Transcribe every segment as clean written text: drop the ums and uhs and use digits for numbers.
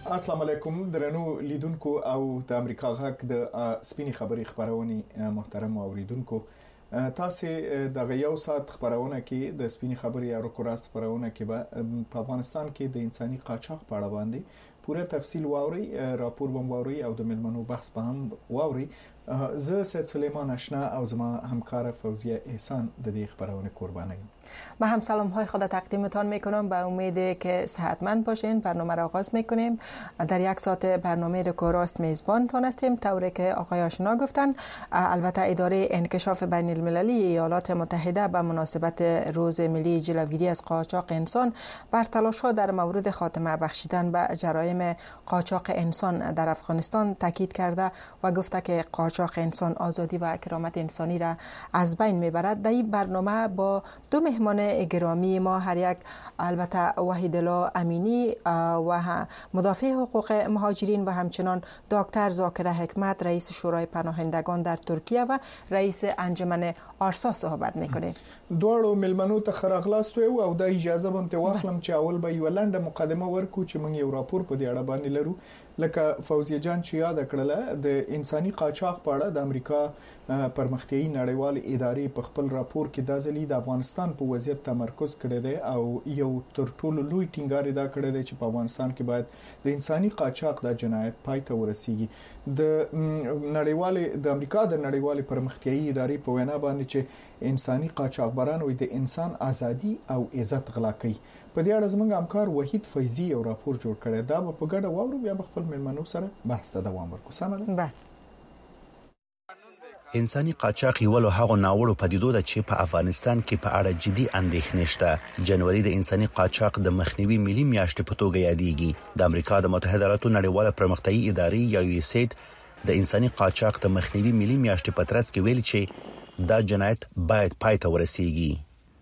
السلام علیکم درنو لیدونکو او د امریکا غږ د سپینې خبرې خبرونه محترم اوریدونکو تاسو د یو ساعت خبرونه کې د سپینې خبرې او کورس خبرونه کې په افغانستان کې د انساني قاچاق په اړه باندې پوره تفصیل واوري راپور بمواوري او د ملمنو بحث په هم واوري زه سید سلیمان آشنا او زما همکار فوزیه احسان د دې خبرونه قربانی ما هم سلام های خود تقدیمتان میکنم به امید که صحتمند باشین. برنامه را آغاز میکنیم. در یک ساعت برنامه رکوراست میزبانتان هستیم طوری که آقای آشنا گفتن. البته اداره انکشاف بین المللی ایالات متحده به مناسبت روز ملی جلوگیری از قاچاق انسان بر تلاش‌ها در مورد خاتمه بخشیدن به جرایم قاچاق انسان در افغانستان تاکید کرده و گفته که قاچاق انسان آزادی و کرامت انسانی را از بین میبرد. در این برنامه با دو مهمان گرامی ما هر یک البته وحیدالله امینی و مدافع حقوق مهاجرین و همچنان دکتر ذاکر حکمت رئیس شورای پناهندگان در ترکیه و رئیس انجمن آرسا صحبت میکنیم. دوړو ملمنو ته خراغلاست او د اجازه بنت واخلم چې اول به یو لنډه مقدمه ورکو چې موږ یو راپور په دې اړه باندې لرو لکه فوزیه جان چې یاد کړله د انساني قاچاق په اړه د امریکا پرمختیایي نړیوال ادارې په خپل راپور کې د ځلې د افغانستان په وضعیت تمرکز کړی دی او یو تر ټولو لوی ټینګار دا کړی دی چې په افغانستان کې باید د انساني قاچاق د جنایت پای ته ورسیږي. د نړیوال د امریکا د نړیوال پرمختیایي ادارې په وینا باندې چې انساني قاچاقبران وي د انسان ازادي او عزت غلا کوي. په دې اړه زموږ همکار وحید فیضی یو راپور جوړ کړی دا په ګډه واورو بیا خپل ملمنو سره بحث ته دوام ورکو. سم ده. انساني قاچاق یو له هغو ناوړو پدیدو ده چې په افغانستان کې په اړه جدي اندېښنې شته. جنوري د انساني قاچاق د مخنیوي ملي میاشتې په توګه یادېږي. د امریکا د متحده ایالاتو نړیواله پرمختیایي ادارې یا یو اس ایډ د انساني قاچاق د مخنیوي ملي میاشتې په ترڅ کې ویلي چې دا جنایت باید پای ته ورسیږي.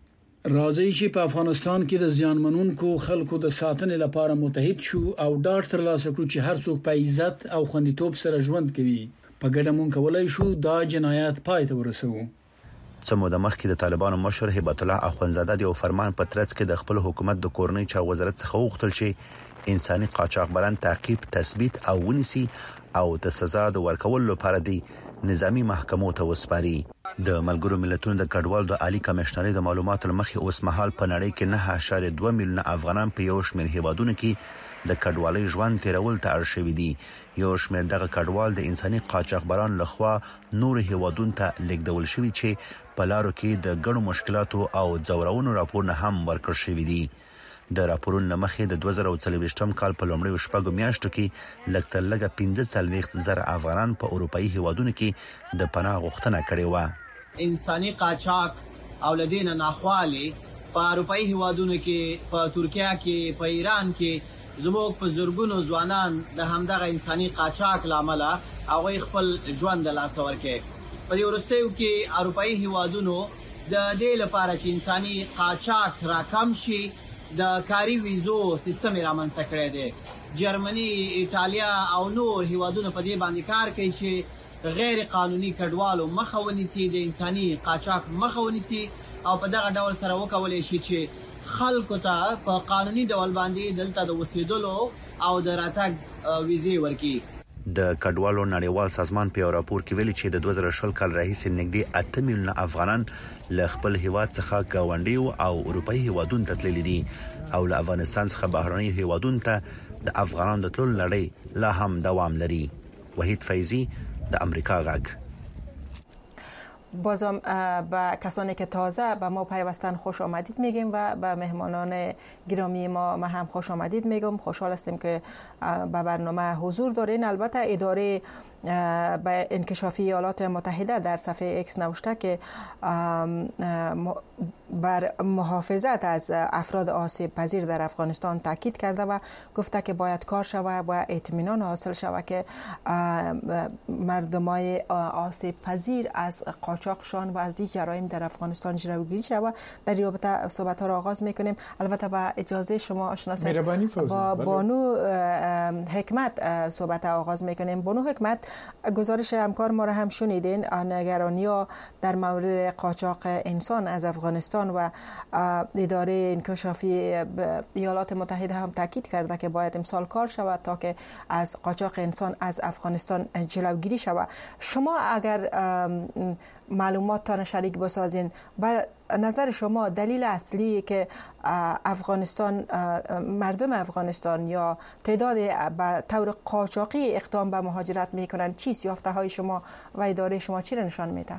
راځي چې په افغانستان کې د زیانمنونکو خلکو د ساتنې لپاره متحد شو او ډاډ ترلاسه کړو چې هر څوک په عزت او خوندیتوب سره ژوند کوي. په ګډه مونږ کولای شو دا جنایت پای ته ورسوو. څه موده مخکې د طالبانو مشر هبت الله اخوندزاده د یو فرمان په ترڅ کې د خپل حکومت د کورنۍ چارو وزارت څخه وغوښتل چې انساني قاچاقبران تعقیب تثبیت او ونیسي او د سزا د ورکولو لپاره دی نظامی محکمو ته وسپاري. د ملګرو ملتونو د کډوالو د عالی کمشنرۍ د معلوماتو لمخې اوس مهال په نړۍ کې 9.2 میلیونه افغانان په یو شمېر هیوادونو کې د کډوالۍ ژوند تیرول ته اړ شوي دي. یو شمېر دغه کډوال د انساني قاچاقبرانو لخوا نور هیوادونو ته لیږدول شوي چې په لارو کې د ګڼو مشکلاتو او ځورونو راپورونه هم ورکړل شوي دي. د راپورونو مخې د 2024 کال په لومړیو شپږو میاشتو کې لږ تر لږه 15,000 افغانان په اروپایي هیوادونو کې د پناه غوښتنه کړې و. انساني قاچاق او لدین ناخوالي په اروپایي هیوادونو کې په ترکیه کې په ایران کې زموږ په زورګونو ځوانان د همدغه انساني قاچاق لامل هغه خپل ژوند د لاس ورکړي. په دې ورستیو کې اروپایي هیوادونو د دې لپاره چې انساني قاچاق راکم شي د کاری ویزو سیستم رامنځته کړی دی. جرمني، ایټالیا او نور هیوادونه په دې باندې کار کوي چې غیر قانوني کډوالو مخه ونیسي، د انساني قاچاق مخه ونیسي او په دغه ډول سره وکولای شي چې خلکو ته په قانوني ډول باندې دلته د اوسېدلو او د راتګ ویزې ورکړي. د کډوالو نړیوال سازمان په راپور کې ویلي چې د 2020 کال راهیسې نږدې 8 میلیونه افغانان له خپل هیواد څخه ګاونډي او اروپایي هیوادونو ته تللي دي او له افغانستان څخه بهرني هیوادونو ته د افغانانو د تللو لړۍ لا هم دوام لري. وحید فیضی د امریکا غږ. بازم به کسانی که تازه به ما پیوستن خوش آمدید میگیم و به مهمانان گرامی ما هم خوش آمدید میگم. خوشحال هستیم که به برنامه حضور دارین. البته اداره به انکشافی ایالات متحده در صفحه اکس نوشته که بر محافظت از افراد آسیب پذیر در افغانستان تاکید کرده و گفته که باید کار شود و اطمینان حاصل شود که مردمای آسیب پذیر از قاچاقشان و از دیگر جرایم در افغانستان جلوگیری شود. در این رابطه صحبت ها را آغاز میکنیم. البته با اجازه شما آشنا با بانو حکمت صحبت ها آغاز میکنیم. بانو حکمت، گزارش همکار ما را هم شنیدین، نگرانی‌ها در مورد قاچاق انسان از افغانستان و اداره انکشافی ایالات متحده هم تاکید کرده که باید امسال کار شود تا که از قاچاق انسان از افغانستان جلوگیری شود. شما اگر معلوماتتان شریک بسازین، به نظر شما دلیل اصلی که افغانستان، مردم افغانستان یا تعداد به طور قاچاقی اقدام به مهاجرت میکنن چیست؟ یافته های شما و اداره شما چی را نشان میده؟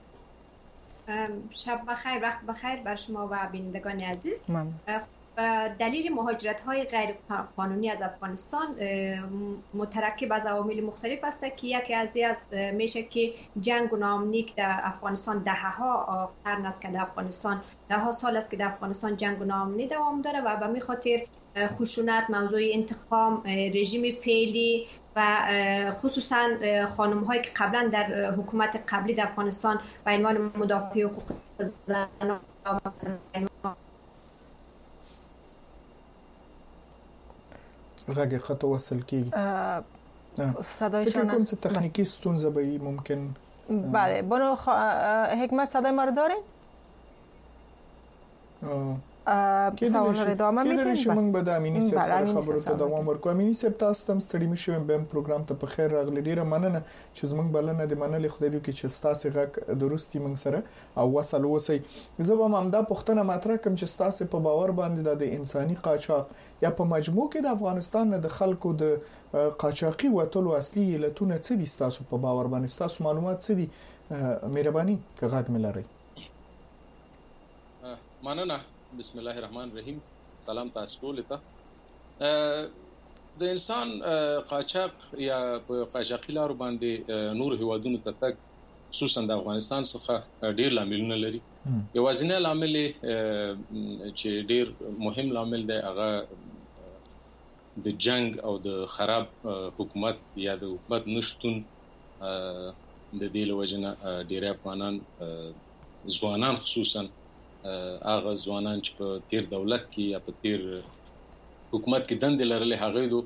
شب بخیر، وقت بخیر بر شما و بینندگان عزیز. دلیل مهاجرت های غیر قانونی از افغانستان مترکب از عوامل مختلف است که یکی از میشه که جنگ و ناامنی که در افغانستان دهها قرن است که در افغانستان دهها سال است که در افغانستان جنگ و ناامنی دوام داره و به می خاطر خشونت، موضوع انتقام، رژیم فعلی و خصوصا خانم هایی که قبلا در حکومت قبلی در افغانستان به عنوان مدافع حقوق زنان غږ خط وصل کیږي. صدایشان فکر کوم چې تخنیکی ستونزه به ممکن. بله، بانو حکمت صدای ما رو دارین؟ سوال رو ادامه میدیم. کله موږ به د امینی صاحب سره خبرو ته دوام ورکو. امینی صاحب تاسو تم ستړي مشوي به پروګرام ته په خیر راغلی. ډیره مننه چې زموږ بلنه د منلې خدای دې کې چې تاسو غږ درستی موږ سره او وصل وسی. زه به همدا پښتنه مطرح کوم چې تاسو په باور باندې د انساني قاچاق یا په مجموع کې د افغانستان د خلکو د قاچاقي وټلو اصلي علتونه څه دي؟ تاسو په باور باندې تاسو معلومات څه دي؟ مهرباني که غږ ملاري. مننه. بسم الله الرحمن الرحیم. سلام تاسو ټول ته. د انسان قاچاق یا په قاچاقي لارو باندې نور هیوادونو ته تک خصوصا د افغانستان څخه ډیر لاملونه لري. یوازینی لامل چې ډیر مهم لامل دی هغه د جنگ او د خراب حکومت یا د حکومت نشټون د دې لوجنه ډیر افغانان ځوانان خصوصا هغه ځوانان چې په تیر دولت کې یا په تیر حکومت کې دندې لرلې هغه دو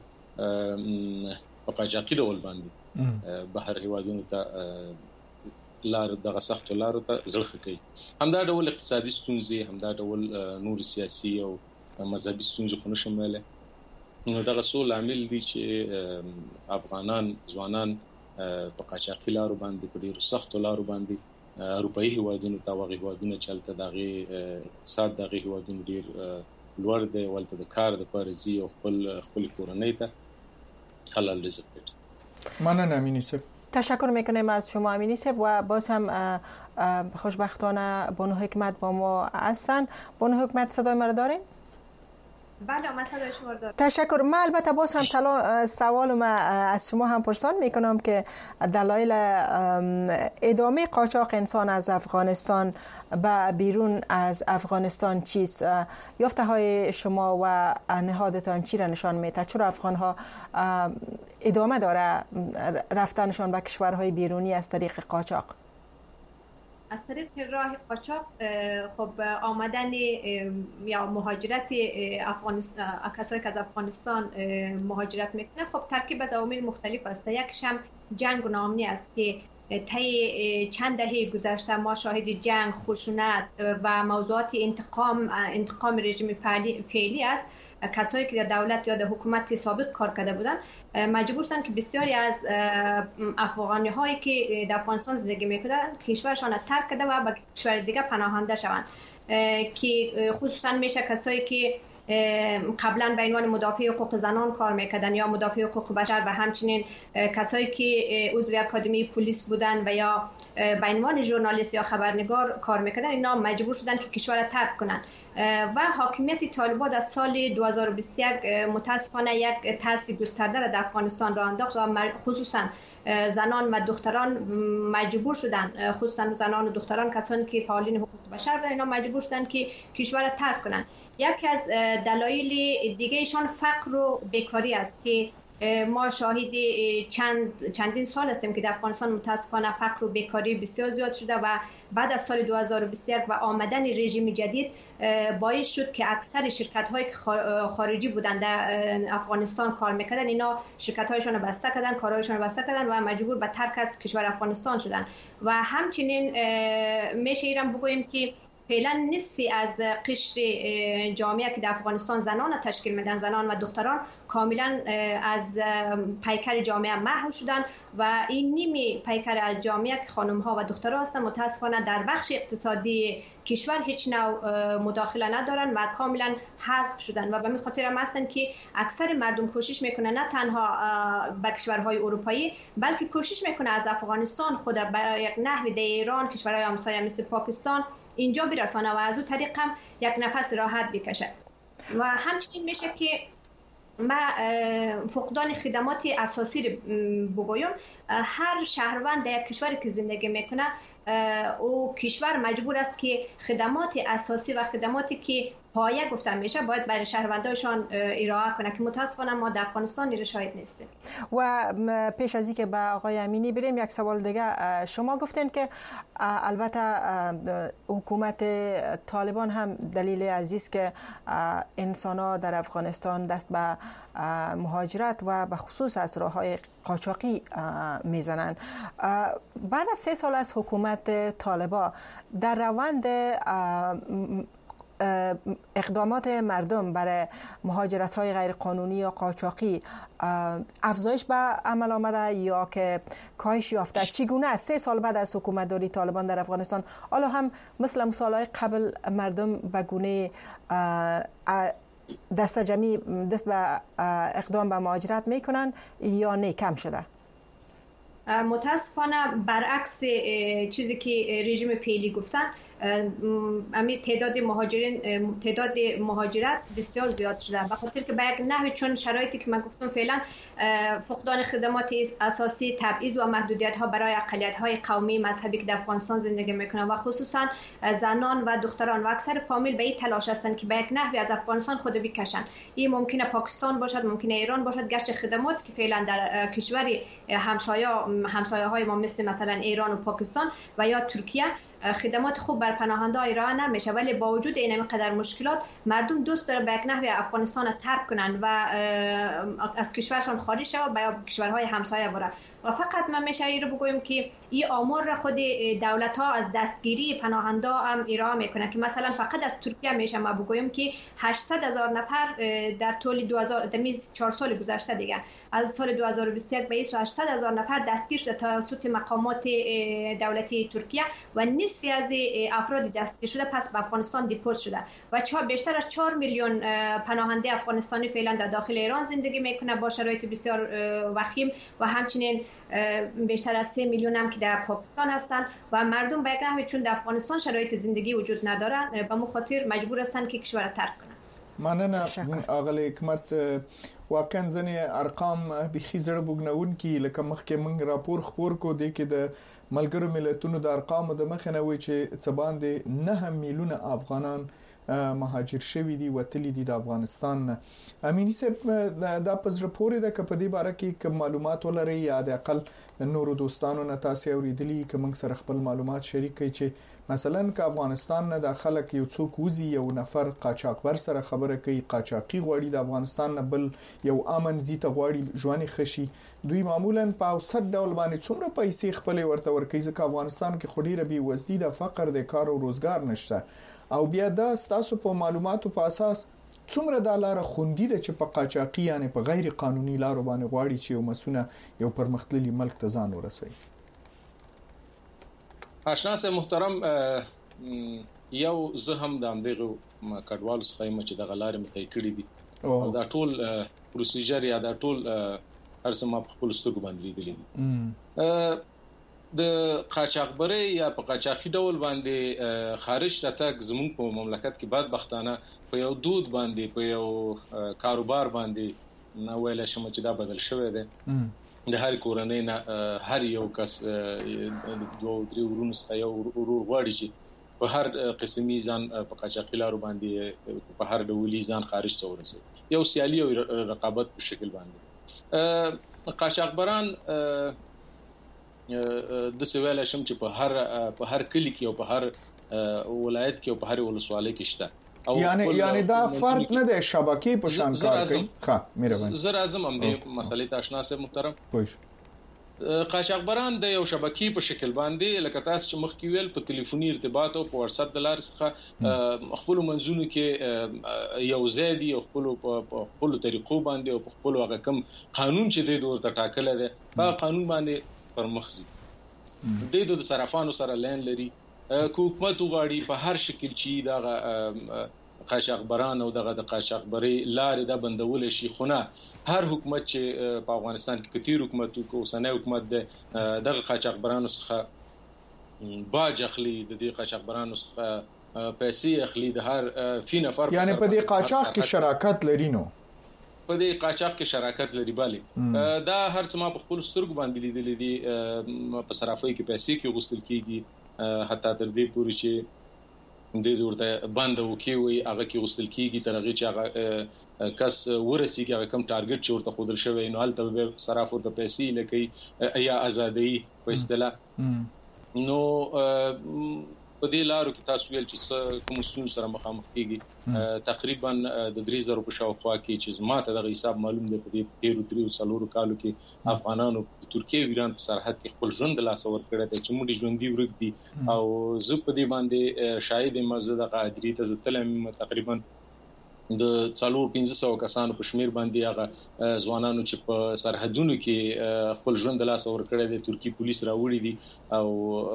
په قاچاقي ډول باندې بهر هیوادونو ته لار دغه سخت لارو ته ځړخه کوي. همدا ډول اقتصادي ستونزې، همدا ډول نور سیاسي او مذهبي ستونزې خو نشم ویلی. نو دغه څو لامل دي چې افغانان ځوانان په قاچاقي لارو باندې په ډیرو سختو لارو باندې اروپایي هیوادونو ته واغې هیوادونه چلته دغه اقتصاد دغه هیوادونو ډیر لوړ دی، ولته د کار د پارزي او خپل کورنۍ ته حلال رزق پیدا. مننه امینی صاحب. تشکر میکنیم از شما امینی صاحب و باز هم خوشبختانه بانو حکمت با ما هستن. بانو حکمت صدای ما رو دارین؟ بله، من صدای شما رو دارم. تشکر. من البته باز هم سوال ما از شما هم پرسان میکنم که دلایل ادامه قاچاق انسان از افغانستان به بیرون از افغانستان چیست؟ یافته های شما و نهادتان چی را نشان میده؟ چرا افغان ها ادامه داره رفتنشان به کشورهای بیرونی از طریق قاچاق؟ از طریق راه قاچاق خب آمدن یا مهاجرت کسایی که از افغانستان مهاجرت میکنه خب ترکیب از عوامل مختلف است. یکیش هم جنگ و ناامنی است که طی چند دهه گذشته ما شاهد جنگ، خشونت و موضوعات انتقام رژیم فعلی است. کسایی که در دولت یا در حکومت سابق کار کرده بودند مجبور شدند که بسیاری از افغانی هایی که در افغانستان زندگی میکردند کشورشان را ترک کرده و به کشور دیگه پناهنده شوند، که خصوصا میشه کسایی که قبلا به عنوان مدافع حقوق زنان کار میکردن یا مدافع حقوق بشر و همچنین کسایی که عضو اکادمی پلیس بودن و یا به عنوان ژورنالیست یا خبرنگار کار میکردن، اینا مجبور شدن که کشور را ترک کنن و حاکمیت طالبان از سال 2021 متاسفانه یک ترس گسترده را در افغانستان راه انداخت و خصوصا زنان و دختران مجبور شدن، خصوصا زنان و دختران کسانی که فعالین حقوق بشر بودن، اینا مجبور شدن که کشور را ترک کنن. یکی از دلایل دیگه ایشان فقر و بیکاری است که ما شاهد چندین سال هستیم که در افغانستان متاسفانه فقر و بیکاری بسیار زیاد شده و بعد از سال 2021 و آمدن رژیم جدید باعث شد که اکثر شرکت‌های خارجی بودند در افغانستان کار می‌کردن اینا شرکت‌هایشون رو بسته کردن، کارهایشون رو بسته کردن و مجبور به ترک از کشور افغانستان شدن و همچنین میشه ایران بگوییم که فعلا نصفی از قشر جامعه که در افغانستان زنان تشکیل میدن، زنان و دختران کاملا از پیکر جامعه محو شدن و این نیمی پیکر از جامعه که خانم ها و دخترها هستن متاسفانه در بخش اقتصادی کشور هیچ نوع مداخله ندارن و کاملا حذف شدن و به این خاطر هم هستن که اکثر مردم کوشش میکنه نه تنها به کشورهای اروپایی بلکه کوشش میکنه از افغانستان خود به یک نحوی در ایران، کشورهای همسایه مثل پاکستان اینجا برسانه و از اون طریق هم یک نفس راحت بکشه و همچنین میشه که ما فقدان خدمات اساسی رو بگویم. هر شهروند در یک کشوری که زندگی میکنه او کشور مجبور است که خدمات اساسی و خدماتی که پایه گفته میشه باید برای شهروندانشان ارائه کنه که متاسفانه ما در افغانستان این شاهد نیستیم. و پیش از اینکه به آقای امینی بریم یک سوال دیگه، شما گفتین که البته حکومت طالبان هم دلیل عزیز که انسان‌ها در افغانستان دست به مهاجرت و به خصوص از راه‌های قاچاقی میزنند. بعد از 3 سال از حکومت طالبان در روند اقدامات مردم برای مهاجرت‌های غیرقانونی یا قاچاقی افزایش به عمل آمده یا که کاهش یافته؟ چگونه است 3 سال بعد از حکومتداری طالبان در افغانستان حالا هم مثل سالهای قبل مردم به گونه دست به اقدام به مهاجرت میکنن یا نه کم شده؟ متاسفانه برعکس چیزی که رژیم فعلی گفتن امی تعداد مهاجرت بسیار زیاد شده به خاطر که به یک نحوی چون شرایطی که من گفتم فعلا فقدان خدمات اساسی، تبعیض و محدودیت ها برای اقلیت های قومی مذهبی که در افغانستان زندگی میکنن و خصوصا زنان و دختران و اکثر فامیل به این تلاش هستند که به یک نحوی از افغانستان خود بکشن. این ممکنه پاکستان باشد، ممکنه ایران باشد، گرچه خدمات که فعلا در کشوری همسایه های ما مثلا ایران و پاکستان و یا ترکیه خدمات خوب بر پناهنده ارائه نمیشه، ولی با وجود این قدر مشکلات مردم دوست داره به یک نحوی افغانستان ترک کنن و از کشورشان خارج شوند و به کشورهای همسایه برن و فقط من میشه این رو بگویم که این آمار را خود دولت ها از دستگیری پناهنده هم ارائه میکنه که مثلا فقط از ترکیه میشه ما بگویم که 800,000 نفر در طول 4 سال گذشته دیگه از سال 2021 به 800,000 نفر دستگیر شده توسط مقامات دولتی ترکیه و نصفی از افراد دستگیر شده پس به افغانستان دیپورت شده و بیشتر از 4 میلیون پناهنده افغانستانی فعلا در داخل ایران زندگی میکنه با شرایط بسیار وخیم و همچنین بیشتر از 3 میلیون هم که در پاکستان هستند و مردم به یک نحوی چون در افغانستان شرایط زندگی وجود ندارن به مو خاطر مجبور هستند که کشور را ترک کنند. مننه اغلی حکمت واقعا ځنې ارقام بيخي زړه بوګنون کی لکه مخکې موږ راپور خبر کو دی کې د ملګرو ملتونو د ارقام د مخ نه وی چې څه باندې 9 میلیونه افغانان مهاجر شوی دي وتلی دي د افغانستان. امینی صاحب دا پزړه پورې د کپدی باره کې کوم معلومات ولري یا د اقل نورو دوستانو نه تاسو اوریدلی کوم سره خپل معلومات شریک کړئ چې مثلا که افغانستان نه داخله کې یو څوک وزي یو نفر قاچاقبر سره خبره کوي قاچاقي غوړي د افغانستان نه بل یو امن زیته غوړي ژوند خشي دوی معمولا په اوسط ډول باندې څومره پیسې خپل ورته ورکوي ځکه افغانستان کې خډيره بي وزدي د فقر د کار او روزګار نشته او بیا دا تاسو په معلوماتو په اساس څومره د لار خوندې ده چې په قاچاقي یعنی په غیر قانوني لارو باندې غواړي چې یو مسونه یو پرمختللي ملک ته ځان ورسوي. آشنا سه محترم یو زه هم د امدغه کډوالو څخه چې د غلار متای کړی دي او دا ټول پروسیجر یا دا ټول هرڅه ما په خپل سترګو باندې لیدلی دي. د قاچاقبري یا په قاچاقي ډول باندې خارج ته تک زموږ په مملکت کې بدبختانه په یو دود باندې په یو کاروبار باندې نه ویل شم چې دا بدل شوی دی. د هر کورنۍ نه هر یو کس 2-3 ورونو څخه یو ورور غواړي چې په هر قسمي ځان په قاچاقي لارو باندې په هر ډولي ځان خارج ته ورسوي. یو سیالي او رقابت په شکل باندې قاچاقبران د سویل شم چې په هر کلی کې او په هر ولایت کې او په هر ولسوالۍ کې شته. یعنی دا فرد نه د شبکې په شان کار کوي. ښه مهرباني. زه راځم هم د مسلې ته آشنا سم محترم. قاچاقبران د یو شبکې په شکل باندې لکه تاسو چې مخکې ویل په ټلیفوني ارتباط او په واتس اپ د لارې څخه خپل منځونو کې یو زیادي او خپل طریقو باندې او خپل هغه کوم قانون چې د ورته ټاکل دی په قانون باندې پرمخ د صرافانو سره لین لري. حکومت وغواړي په هر شکل چې دا قاچاقبران او د قاچاقبري لارې د بندول شي، خو نه هر حکومت چې په افغانستان کې کتیر حکومت او اوسنی حکومت د قاچاقبرانو څخه باج اخلي، د دې قاچاقبرانو څخه پیسې اخلي، د هر فی نفر یعنی په دې قاچاق کې شراکت لري. نو په دې قاچاق کې شراکت لري. بالي دا هر څه ما په خپل سترګو باندې لیدل دي. په صرافۍ کې پیسې کې غوښتل کیږي، حتی تر دې پورې چې د ورته بند وکوي هغه کې غوښتل کیږي تر هغه چې هغه کس ورسیږي هغه کم ټارګټ چې ورته خودل شوی نو هلته به صراف ورته پیسې لکه یا ازادي په اصطلاح. نو په دې لارو کې تاسو ویل چې کوم ستونزې سره مخامخ کیږي. تقریبا د 3000 په شاوخوا کې چې زماته د حساب معلوم دی په دې 13 کالو کې افغانانو په ترکیه او ایران په سرحد کې خپل ژوند لاس ور کړی دی چې موږ ژوندۍ ورک دي او زه په دې باندې شاهد مزه د قادری ته تلم تقریبا د 400-500 کسانو په شمیر باندې هغه ځوانانو چې په سرحدونو کې خپل ژوند لاس ور کړی دی ترکی پولیس راوړي دي او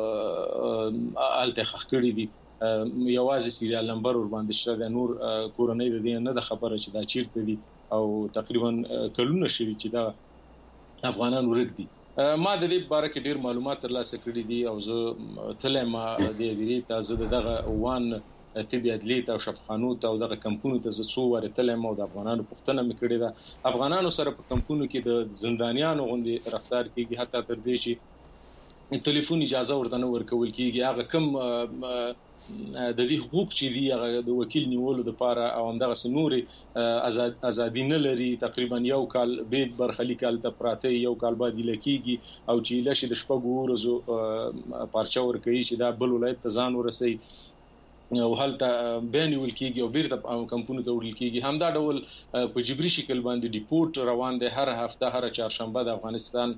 الته خخ کړی دي. یوازې سیریال نمبر ور باندې شته د نور کورنۍ د دې نه د خبره چې دا چیرته دي او تقریبا کلونه شوي چې دا افغانان ورک دي. ما د دې باره کې ډیر معلومات ترلاسه کړي دي او زه تلم د دې تازه دغه وان طبي عدلیت او شفاخانو ته او دغه کمپونو ته څو ورتلم او د افغانانو پښتنه مکړه ده. افغانانو سره په کمپونو کې د زندانیانو غوندي رفتار کیږي، حتی تر دې چې ټلیفون اجازه ورته نه ورکول کیږي. هغه کم د دې حقوق چې دی هغه د وکیل نیولو لپاره او همدغه سنوري ازادي نه لري. تقریبا یو کال به برخلیک ال پراته یو کال بعد لکېږي او چې لشه د شپږ ورځو پارچا ور کوي چې دا بل ولایت ته ځان ورسي او هلته بین ویل کیږي او بیرته کمپونو ته وړل کیږي. همدا ډول په جبري شکل باندې ډیپورت روان دي هر هفته هر چهارشنبه د افغانستان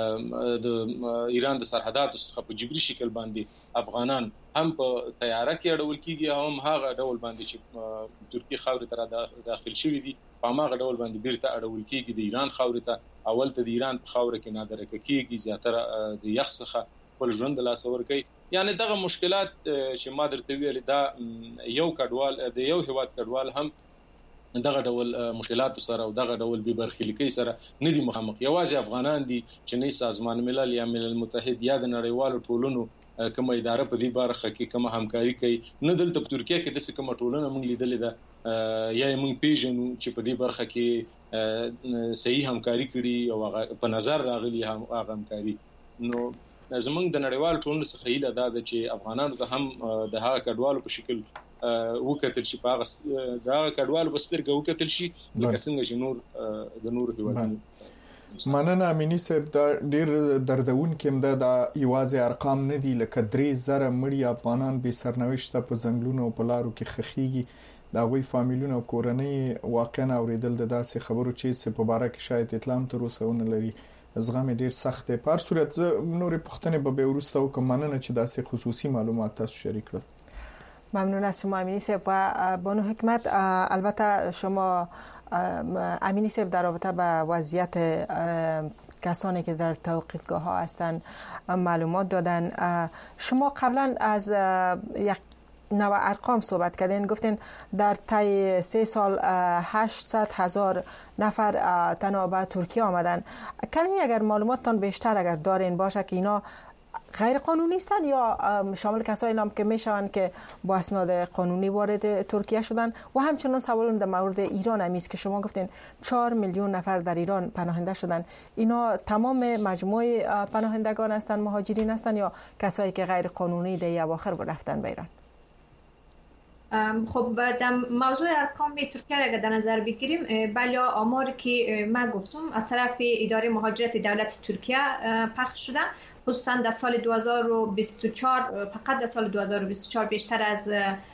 د ایران د سرحداتو څخه په جبري شکل باندې افغانان هم په تیاره کې اړول کیږي هم هغه ډول باندې چې ترکی خاورې ته داخل شوی دي په هغه ډول باندې بیرته اړول کیږي د ایران خاورې ته. اول ته د ایران په خاورې کې نادرکه کیږي، زیاتره د یخ څخه خپل ژوند لاس ور کوي. یعنی دغه مشکلات چې ما درته ویل دا یو کډوال د یو هیواد کډوال هم دغه ډول مشکلات سره او دغه ډول به برخلیکي سره نه دي مخامخ. یوازې افغانان دي چې نه سازمان ملل یا ملل متحد یا د نړیوالو ټولنو کومه اداره په دې برخه کې کومه همکاري کوي. نه دلته په ترکیه کې د کومه ټولنه موږ لیدلې ده یا موږ پیژنو چې په دې برخه کې صحیح همکاري کړي او هغه په نظر راغلي هغه همکاري. نو زمونږ د نړیوال ټولنې څخه هیله ده چې افغانانو ته هم د هغه کډوالو په شکل وکتل شي، په هغه د هغه کډوالو په سترګه وکتل شي لکه څنګه چې نور د نور هیوادونو. مننه امینی صاحب، دا ډیر دردون کې د یوازې ارقام نه دي. لکه 3000 مړي افغانان به سرنوشت په ځنګلونو او په لارو کې خخيږي. دا غوي فامیلونو او کورنۍ واقعا اوریدل د داسې خبرو چې په باره کې شاید اطلاع تر اوسه ونه لري. زغم ډیر سخت دی. په هر صورت نور پښتنې به ورسته وکم. مننه چې داسې خصوصي معلومات تاسو شریک کړل. ممنون از شما امینی صاحب. و بانو حکمت، البته شما امینی صاحب در رابطه با وضعیت کسانی که در توقیفگاه ها هستند معلومات دادن. شما قبلا از یک نوع ارقام صحبت کردین، گفتین در طی 3 سال 800,000 نفر تنها به ترکیه آمدن. کمی اگر معلوماتتان بیشتر اگر دارین باشه که اینا غیر قانونی هستند یا شامل کسایی هم که میشوند که با اسناد قانونی وارد ترکیه شدن. و همچنین سوال در مورد ایران هم است که شما گفتین 4 میلیون نفر در ایران پناهنده شدن. اینا تمام مجموعه پناهندگان هستند، مهاجرین هستند یا کسایی که غیر قانونی در اواخر رفتن به ایران؟ خب در موضوع ارقام ترکیه را در نظر بگیریم، بله آمار که من گفتم از طرف اداره مهاجرت دولت ترکیه پخش شدن، خصوصا در سال 2024 فقط در سال 2024 بیشتر از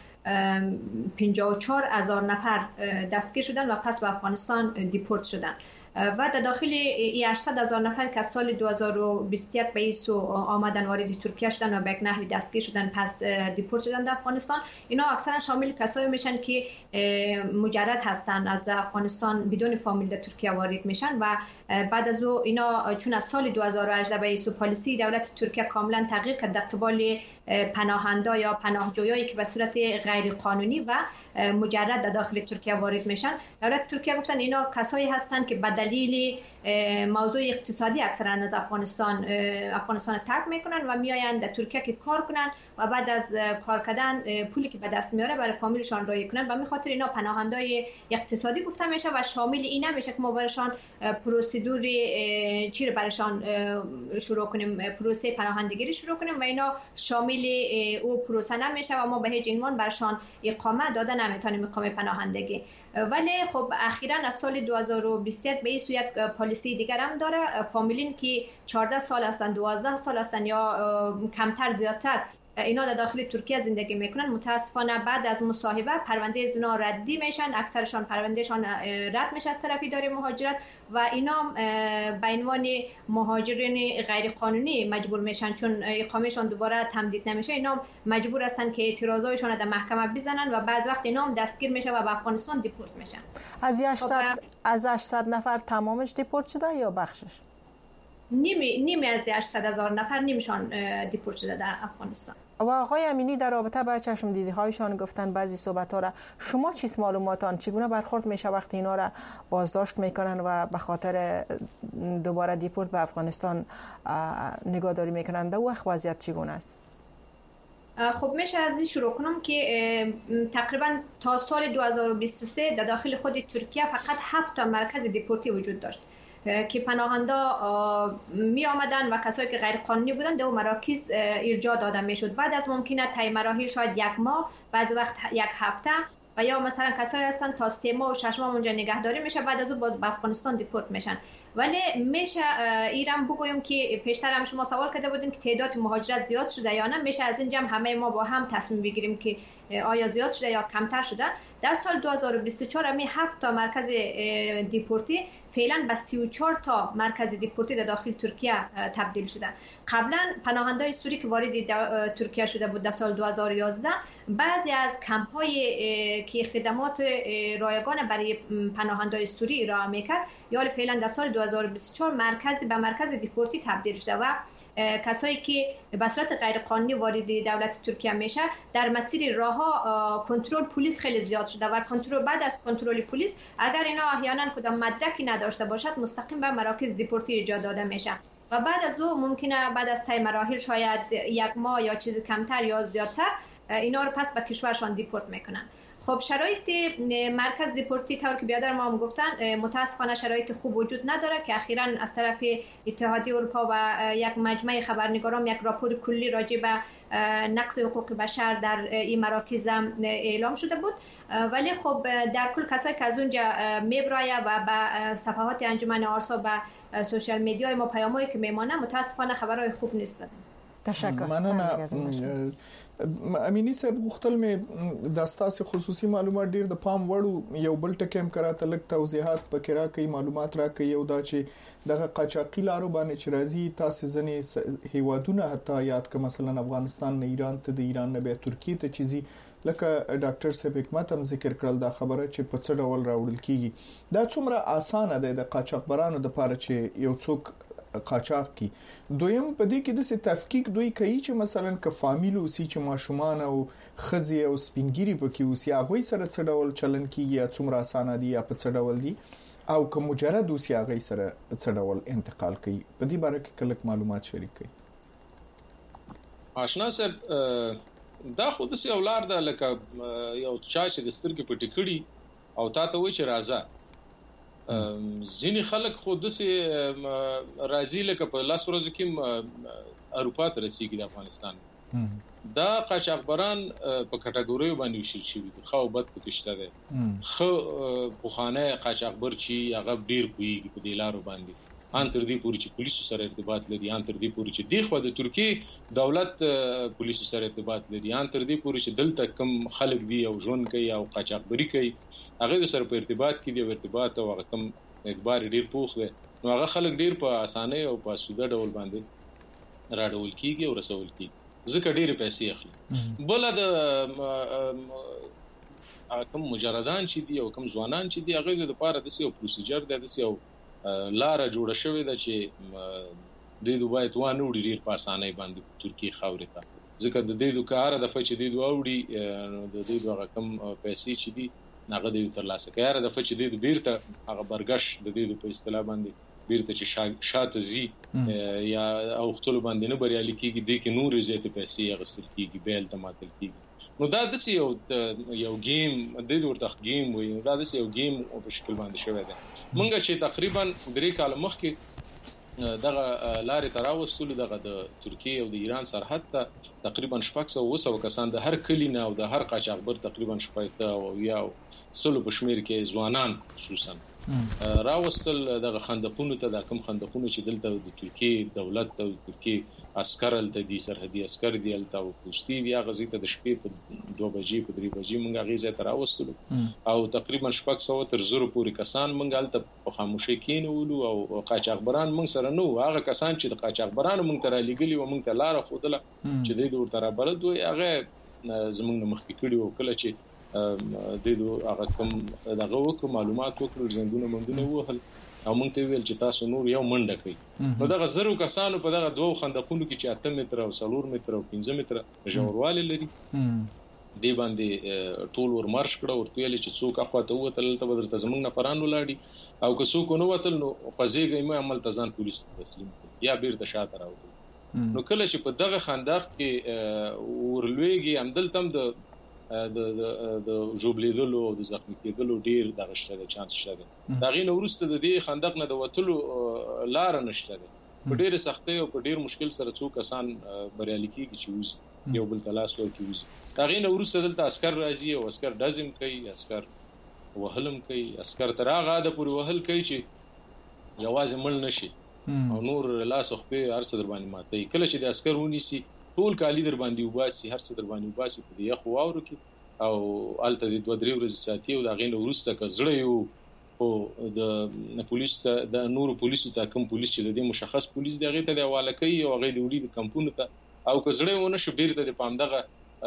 54,000 نفر دستگیر شدن و پس به افغانستان دیپورت شدن و در داخل 800,000 نفر که از سال 2021 به این سو آمدن وارد ترکیه شدن و به یک نحوی دستگیر شدن پس دیپورت شدن در افغانستان، اینا اکثرا شامل کسایی میشن که مجرد هستن از افغانستان بدون فامیل در ترکیه وارد میشن و بعد از او اینا چون از سال 2018 به این سو پالیسی دولت ترکیه کاملا تغییر کرد در قبال پناهندا یا پناهجویایی که به صورت غیر قانونی و مجرد در داخل ترکیه وارد میشن، دولت ترکیه گفتن اینا کسایی هستند که به دلیل موضوع اقتصادی اکثرا از افغانستان ترک میکنن و میآیند در ترکیه که کار کنن و بعد از کار کردن پولی که به دست میاره برای فامیلشان رای کنن و به خاطر اینا پناهندای اقتصادی گفته میشه و شامل این نمیشه که ما برایشان پروسیدور چی رو برایشان شروع کنیم، پروسه پناهندگی شروع کنیم و اینا شامل او پروسه نمیشه و ما به هیچ عنوان برایشان اقامت داده نمیتونیم، اقامه پناهندگی. ولی خب اخیراً از سال 2021 به این سو یک پالیسی دیگر هم داره، فامیلین که 14 سال هستن، 12 سال هستن یا کمتر زیادتر اینا در داخل ترکیه زندگی میکنن، متاسفانه بعد از مصاحبه پرونده زنا ردی میشن، اکثرشان پروندهشان رد میشه از طرف اداره مهاجرت و اینا به عنوان مهاجرین غیر قانونی مجبور میشن، چون اقامهشان دوباره تمدید نمیشه، اینا مجبور هستن که اعتراضایشان در محکمه بزنن و بعض وقت اینا هم دستگیر میشه و به افغانستان دیپورت میشن. از 800 نفر تمامش دیپورت شده یا بخشش؟ نیمی از 800,000 نفر نیمشان دیپورت شده در افغانستان. و آقای امینی در رابطه با چشم دیدی هایشان گفتن بعضی صحبت ها را، شما چیز معلوماتان چگونه برخورد میشه وقتی اینا را بازداشت میکنن و به خاطر دوباره دیپورت به افغانستان نگهداری میکنن؟ در وقت وضعیت چگونه است؟ خب میشه از این شروع کنم که تقریبا تا سال 2023 در داخل خود ترکیه فقط 7 مرکز دیپورتی وجود داشت که پناهندا می آمدن و کسایی که غیر قانونی بودن در مراکز ارجاع داده میشد. بعد از ممکنه طی مراحل شاید 1 ماه، بعضی وقت 1 هفته و یا مثلا کسایی هستن تا 3 ماه و 6 ماه اونجا نگهداری میشه، بعد از اون باز به افغانستان دیپورت میشن. ولی میشه ایران بگویم که پیشتر هم شما سوال کرده بودین که تعداد مهاجرت زیاد شده یا نه، میشه از این جمع همه ما با هم تصمیم بگیریم که آیا زیاد شده یا کمتر شده. در سال 2024 همی 7 مرکز دیپورتی فعلا به 34 مرکز دیپورتی در داخل ترکیه تبدیل شده. قبلا پناهندای سوری که وارد ترکیه شده بود در سال 2011 بعضی از کمپ‌های که خدمات رایگان برای پناهندای سوری ارائه میکرد یا فعلا در سال 2024 به مرکز دیپورتی تبدیل شده و کسایی که به صورت غیر قانونی وارد دولت ترکیه میشه در مسیر راهها کنترل پلیس خیلی زیاد شده و بعد از کنترل پلیس اگر اینا احیانا کدام مدرکی نداشته باشد مستقیم به مراکز دیپورتی ارجاع داده میشه و بعد از او ممکنه بعد از طی مراحل شاید 1 ماه یا چیز کمتر یا زیادتر اینا رو پس به کشورشان دیپورت میکنن. خب شرایط مرکز دیپورتی طور که بیادر ما هم گفتن متاسفانه شرایط خوب وجود نداره که اخیراً از طرف اتحادیه اروپا و یک مجمع خبرنگاران یک راپور کلی راجع به نقض حقوق بشر در این مراکز اعلام شده بود، ولی خب در کل کسایی که از اونجا میبرایه و به صفحات انجمن آرسا و سوشال میدیای ما پیامایی که میمانه متاسفانه خبرهای خوب نیست. تشکر. مننه. امینی صاحب غوښتل مې د ستاسو خصوصي معلومات ډیر د پام وړو یو بل ټکم کراته لک توضیحات پکې راکې معلومات راکې یو دا چې دغه قاچاقي لارو باندې چې راځي تاسو ځنې هیوادونه حتی یاد ک مثلا افغانستان نه ایران ته د ایران نه به ترکیه ته چیزي لکه ډاکټر صاحب حکمت هم ذکر کړل دا خبره چې په څه ډول راوړل کیږي دا څومره اسانه ده د قاچاقبرانو د پاره چې یو څوک قاچاق کی دویم په دې کې د تفکیک دوی کوي چې مثلا ک فامیل او سی چې ماشومان او خزي او سپینګيري پکې اوسي هغه سره څه ډول چلن کیږي یا څومره اسانه دي یا په څه ډول دي او که مجرد اوسي هغه سره څه ډول انتقال کوي په دې باره کې کلک معلومات شریک کړئ. آشنا صاحب دا خود سي اولاد ده لکه یو چا چې د سترګې پټې کړي او تا ته وایي چې راځه ځینې خلک خود سي راځي لکه په لاس ورځو کې اروپا ته رسیږي د افغانستان دا قاچاقبران په کټګوریو باندې وشل شي خو بد پکشته ده خو بوخانه قاچاقبر چې هغه ډیر کوي په دلارو باندې ان تر دې پورې چې پولیسو سره ارتباط لري ان تر دې پورې چې د خو د ترکیه دولت پولیسو سره ارتباط لري ان تر دې پورې چې دلته کم خلک دی او ژوند کوي او قاچاقبري کوي هغه سره په ارتباط کې دی ارتباط او هغه کم اعتبار ډیر پوخ دی نو هغه خلک ډیر په اسانه او په سوده ډول باندې راډول کیږي او رسول کیږي ځکه ډېر پیسې اخلي بل د کوم مجردان چې دي او کوم ځوانان چې دي هغه د لپاره د یو پروسیجر د یو لار جوړه شوې ده چې د دوی باید وانه ډېر په اسانه باندې ترکیه خاورې ته ځکه د دې دوکاره د فچ د دوی اوړي د دې دوغه کم پیسې چې دي هغه د ترلاسه کوي د فچ د بیرته هغه برګش د دې په اصطلاح باندې بیرته چې شاته زی یا او خپل باندې نه بریالي کیږي د کې نور زیات پیسې غسل کیږي بیل تماتل کیږي نو دا د یو گیم د ورته گیم وي دا د یو گیم په شکل باندې شوی دی مونږ چې تقریبا 3 کال مخکې دغه لارې تراوستل دغه د ترکیه او د ایران سرحد ته تقریبا 600 کسان د هر کلی نه او د هر قاچاقبر تقریبا 7 او یا سلو په شمیر کې ځوانان خصوصا راوستل دغه خندقونو ته د کوم خندقونو چې دلته د ترکیه دولت او ترکیه عسكر ته دي سرحدي عسكر دي الته او پوسټي دی غزي ته د شپې په 2 بجې په 3 بجې مونږ غیزه تر راوستل او تقریبا 600 تر 0 پورې کسان مونږ الته په خاموشي کېنولو او قاچاقبران مونږ سره نو هغه کسان چې د قاچاقبران مونږ تر لګلي و مونږ ته لار خودله چې د دې ورته بلد وي هغه زمونږ مخکې کړي او کله چې د دې هغه کوم دغه وک معلومات وکړو زندونه مندونه وهل او مونږ ته ویل چې تاسو نور یو منډه کوي نو دغه زرو کسانو په دغه دوه خندقونو کې چې 8 متر او 4 متر او 15 متر ژوروالی لري دی باندې ټول ور مارش کړه ورته ویل چې څوک اخواته وتل ته بدرته زمونږ نه پران ولاړي او که څوک نو وتل نو خوځيږي مې عمل تزان پولیس تسلیم یا بیرته شاته راوځي نو کله چې په دغه خندق کې ورلويږي همدل تم د جوبلیدلو او د زخمی کېدلو ډیر دغه شته چانس شته دا غي نو ورسته د دې خندق نه د وتلو لار نشته په ډیر سختي او په ډیر مشکل سره څو کسان بریالي کیږي چې وز یو بل تلاش ورکوي دا غي نو ورسته دلته عسكر راځي او عسكر دازم کوي عسكر وهلم کوي عسكر تراغه د پوری وهل کوي چې یوازې مل نشي او نور لاس خو هر څه در باندې ماتي کله چې د عسكر ونیسي ټول کالی در باندې وباسي هر څه در باندې وباسي په یخ واورو کې او الته د 2-3 ورځې ساتي او دا غین ورسته کزړې یو او د پولیس ته د نور پولیسو ته کوم پولیس چې د مشخص پولیس دغه ته د حواله کوي او غي د وړي د کمپونو ته او کزړې ونه شو بیرته د پامدغه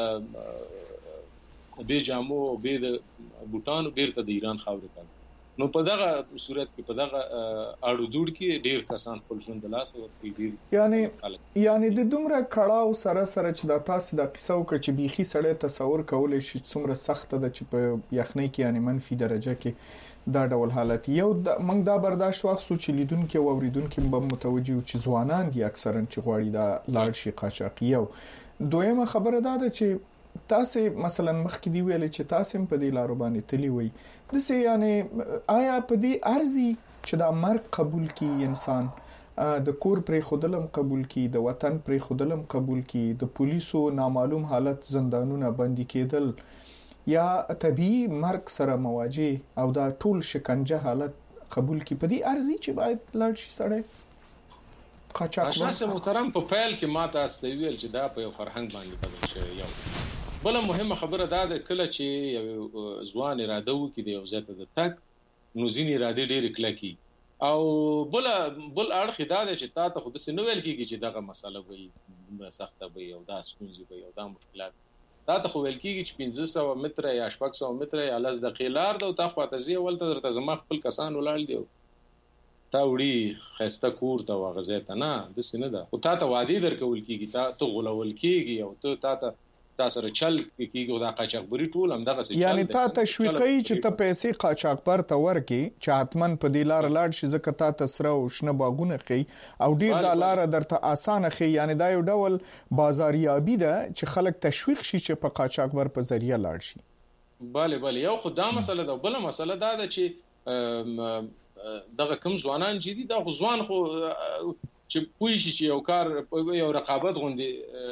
به جامو به د بوتانو بیرته د ایران خاورې ته نو په دغه صورت کې په دغه اړو دوړ کې ډیر کسان خپل ژوند لاس ورکړي دي یعنی د دومره کړهو سره چې د تاسو د قصو کې چې بيخي سړی تصور کولای شي څومره سخت ده چې په یخنۍ کې یعنی منفي درجه کې دا ډول حالت یو موږ دا برداشت واخصو چې لیدونکو او اوریدونکو به متوجي چې ځوانان دي اکثرا چې غواړي دا لاړ شي قاچاقي یو دویمه خبره ده چې تاسو مثلا مخکې دی ویل چې تاسو په دې لارو باندې تلی وي د سه یعنی آیا په دې ارزي چې دا مرګ قبول کی انسان د کور پر خودلم قبول کی د وطن پر خودلم قبول کی د پولیسو نامعلوم حالت زندانونه بندي کېدل یا طبيعي مرګ سره مواجه او دا ټول شکنجه حالت قبول کی په دې ارزي چې باید لاړ شي سړی قاچاق اساس محترم په فایل کې ماته استویل چې دا په فرهنګ باندې بدل شوی یو بل مهمه خبره ده کله چې یو ځوان اراده وکړي د یو ځای ته د تک نو ځینې اراده ډېر کلکی او بل اړخ دا ده چې تاسو خود څه نو ویل کیږي چې دغه مسله وي سخته وي او دا ستونزې وي او دا مشکلات تاسو ویل کیږي چې 500 متر یا 600 متر یا لز د قیلار ده او تاسو ته ځي ولته درته زما خپل کسان ولال دی تا وړي خسته کور ته واغزه ته نه د سینه ده او تاسو وادي درکول کیږي ته غولول کیږي او ته تاسو چل کیږي دا قاچاقبري ټول هم دغه څه یعنی تا تشویقي چې ته پیسې قاچاقبر ته ورکي چې حتمن په دې لار لاړ شي ځکه تا تسره او شنه باغونه خي او ډیر د لار درته اسانه خي یعنی دا یو ډول بازاریابي ده چې خلک تشویق شي چې په قاچاقبر په ذریعہ لاړ شي bale یو خدای مسله ده بل مسله ده چې دغه کوم ځوانان چې دي دا ځوان خو چې پوي شي چې یو کار یو رقابت غوندي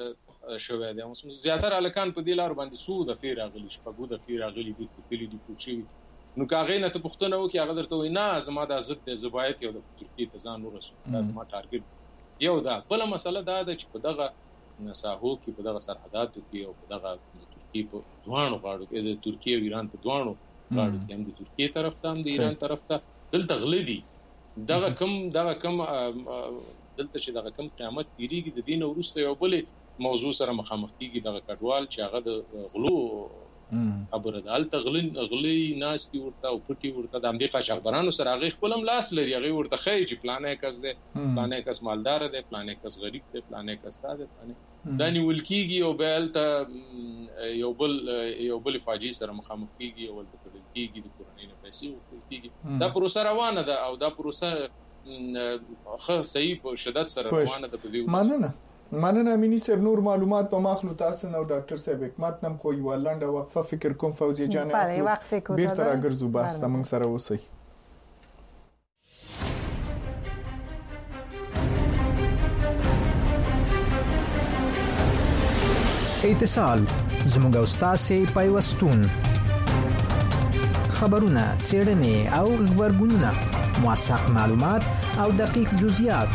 شوه دي. زیاتره الکان په دې لار باندې سود افیر راغلي شپږو د افیر راغلي دي په کلی دی کوچي نو کاغې نه ته پښتنه وکي هغه درته وینا زما د عزت د زبایت یو د ترکیه ته ځان ورسو دا زما ټارګټ یو دا بل مسله دا ده چې په دغه ساحو کې په دغه سرحداتو کې او په دغه ترکیه په دوانو غاړو کې د ترکیه او ایران په دوانو غاړو کې هم د ترکیه طرف ته هم د ایران طرف ته دلته غلدي دغه کم دلته چې دغه کم قیامت تیریږي د دین وروسته یو بل موضوع سره مخامخ کیږي دغه کډوال چې هغه د غلو خبره ده الته غلي ناس کی ورته او پټي ورته د امریکا قاچاقبرانو سره هغه خپل هم لاس لري هغه ورته خی چې پلانې کس ده پلانې کس مالدار ده پلانې کس غریب ده پلانې کس ده دانی ولکیږي او بیلته یو بل فاجعه سره مخامخ کیږي او د کېږي د کورنۍ نه پیسې ورکیږي دا پروسه روانه ده او دا پروسه خو صحیح په شدت سره روانه ده په دې مننه امینی صاحب نور معلومات په ماخلو تاسو نو ډاکټر صاحب حکمت نم خو یو لنډه وقفه فکر کوم فوزیه جان بیرته راګرځو بس تاسو سره اوسئ اتصال زموږ او تاسو پیوستون خبرونه څېړنې او خبرګونونه موثق معلومات او دقیق جزئیات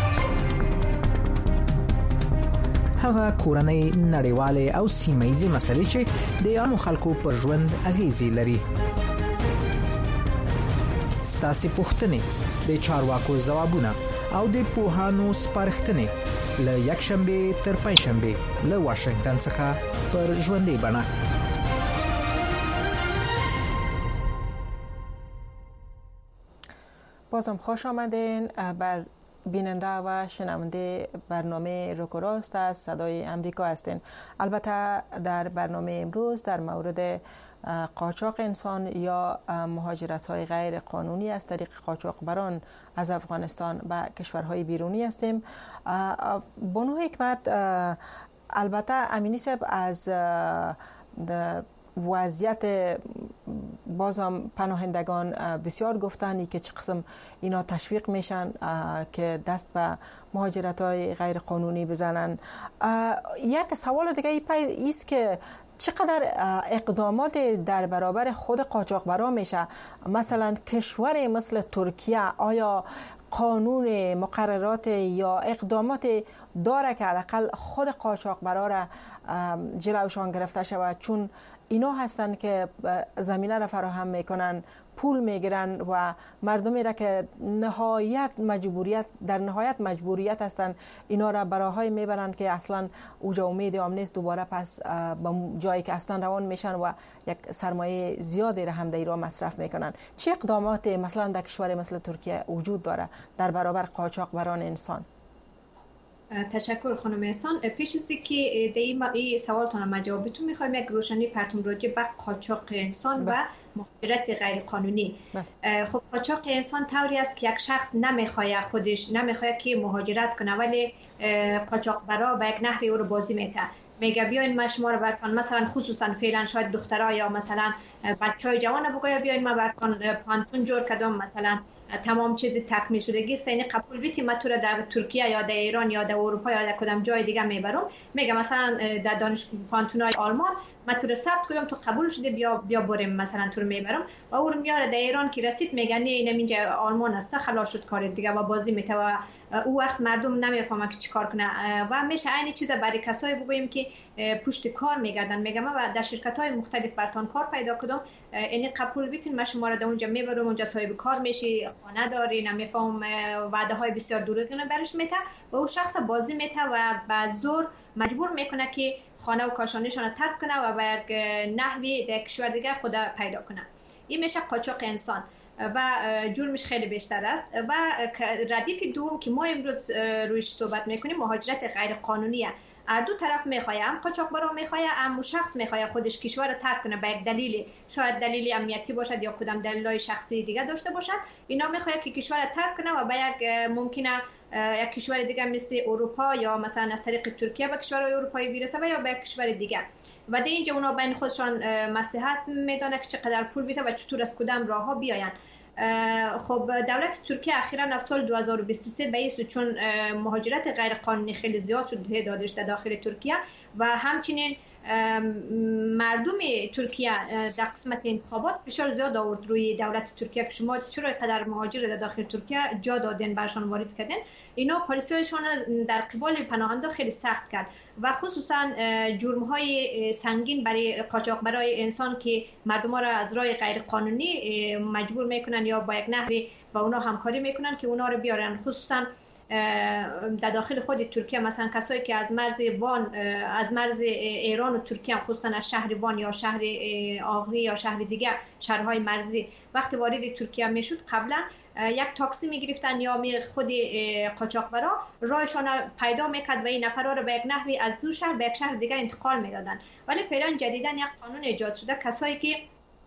هغه کورنۍ نړیواله او سیمه‌یزه مسلې چې د عامو خلکو پر ژوند اغیزې لري ستاسو پوښتنې د چارواکو ځوابونه او د پوهانو سپارښتنې له یکشنبه تر پنځشنبه له واشنگټن څخه پر ژوندې بڼه بازم خوش آمدین بر بیننده و شنونده برنامه روک و راست از صدای امریکا هستین. البته در برنامه امروز در مورد قاچاق انسان یا مهاجرت‌های غیر قانونی از طریق قاچاقبران از افغانستان به کشورهای بیرونی هستیم. بانو حکمت، البته امینی صاحب از وضعیت بازم پناهندگان بسیار گفتن که چه قسم اینا تشویق میشن که دست به مهاجرت‌های غیر قانونی بزنن. یک سوال دیگه ایست که چقدر اقدامات در برابر خود قاچاقبران میشه؟ مثلا کشور مثل ترکیه آیا قانون مقررات یا اقدامات داره که حداقل خود قاچاقبران را جلوشان گرفته شود؟ چون اینا هستن که زمینه را فراهم میکنن، پول میگیرن و مردمی را که در نهایت مجبوریت هستن اینا را براهای میبرن که اصلا اوجا امید آم نیست دوباره پس به جایی که اصلا روان میشن و یک سرمایه زیادی را هم در ایران مصرف میکنن. چه اقدامات مثلا در کشور مثل ترکیه وجود داره در برابر قاچاقبران انسان؟ تشکر خانم احسان. پیش از اینکه این سوالتون ما جوابتون میخوایم یک روشنی پرتون راجع به قاچاق انسان و مهاجرت غیر قانونی. خب قاچاق انسان طوری است که یک شخص نمیخواد که مهاجرت کنه ولی قاچاقبرا به یک نحوی او رو بازی میته. میگه بیاین ما شما رو برکن، مثلا خصوصا فعلا شاید دخترها یا مثلا بچهای جوان بگویا بیاین ما برکن پانتون جور کدام مثلا تمام چیزی تکمیل شدگی سینی قبول بیتی ما تو را در ترکیه یا در ایران یا در اروپا یا در کدام جای دیگه میبرم. میگه مثلا در دانش پانتونای آلمان ما تو را ثبت کنم تو قبول شده بیا بریم مثلا تو رو میبرم و او رو میاره در ایران که رسید میگن نه اینم اینجا آلمان است خلاص شد کار دیگه و بازی میته و او وقت مردم نمیفهمن که چیکار کنه و میشه عین چیز برای کسایی بگوییم که پشت کار میگردن. میگم من در شرکت‌های مختلف برتون کار پیدا کردم اینی قبول بیتین ما شما رو در اونجا میبرم اونجا صاحب کار میشی خانه داری نمیفهم وعده های بسیار دورتونه برش میته و اون شخص بازی میته و به زور مجبور میکنه که خانه و کاشانه‌شان رو ترک کنه و به یک نحوی در کشور دیگه خود پیدا کنه. این میشه قاچاق انسان و جرمش خیلی بیشتر است. و ردیف دوم که ما امروز رویش صحبت میکنیم مهاجرت غیر قانونیه. دو طرف میخواه، هم قاچاقبرا میخواه هم شخص میخواه خودش کشور رو ترک کنه به یک دلیلی، شاید دلیلی امنیتی باشد یا کدام دلایل شخصی دیگه داشته باشد. اینا میخواه که کشور رو ترک کنه و به یک ممکنه یک کشور دیگه مثل اروپا یا مثلا از طریق ترکیه به کشورهای اروپایی برسه و یا به یک کشور دیگه. و در اینجا اونا بین خودشان مصلحت میدانه که چقدر پول بیته و چطور از کدام راهها بیاین. خب دولت ترکیه اخیراً از سال 2023 به این چون مهاجرت غیر قانونی خیلی زیاد شد دادش در داخل ترکیه و همچنین مردم ترکیه در قسمت انتخابات فشار زیاد آورد روی دولت ترکیه که شما چرا قدر مهاجر در داخل ترکیه جا دادن برشان وارد کردن. اینا پالیسیشون در قبال پناهنده خیلی سخت کرد و خصوصا جرم‌های سنگین برای قاچاق برای انسان که مردم را از راه غیر قانونی مجبور میکنن یا با یک نحوی با اونا همکاری میکنن که اونا رو بیارن. خصوصا در داخل خود ترکیه مثلا کسایی که از مرز وان از مرز ایران و ترکیه خصوصا از شهر وان یا شهر آغری یا شهر دیگه شهرهای مرزی وقتی وارد ترکیه میشد قبلا یک تاکسی میگرفتن یا خود قاچاقبرا راهشان پیدا میکرد و این نفرها رو به یک نحوی از دو شهر به یک شهر دیگه انتقال میدادن. ولی فعلا جدیدا یک قانون ایجاد شده کسایی که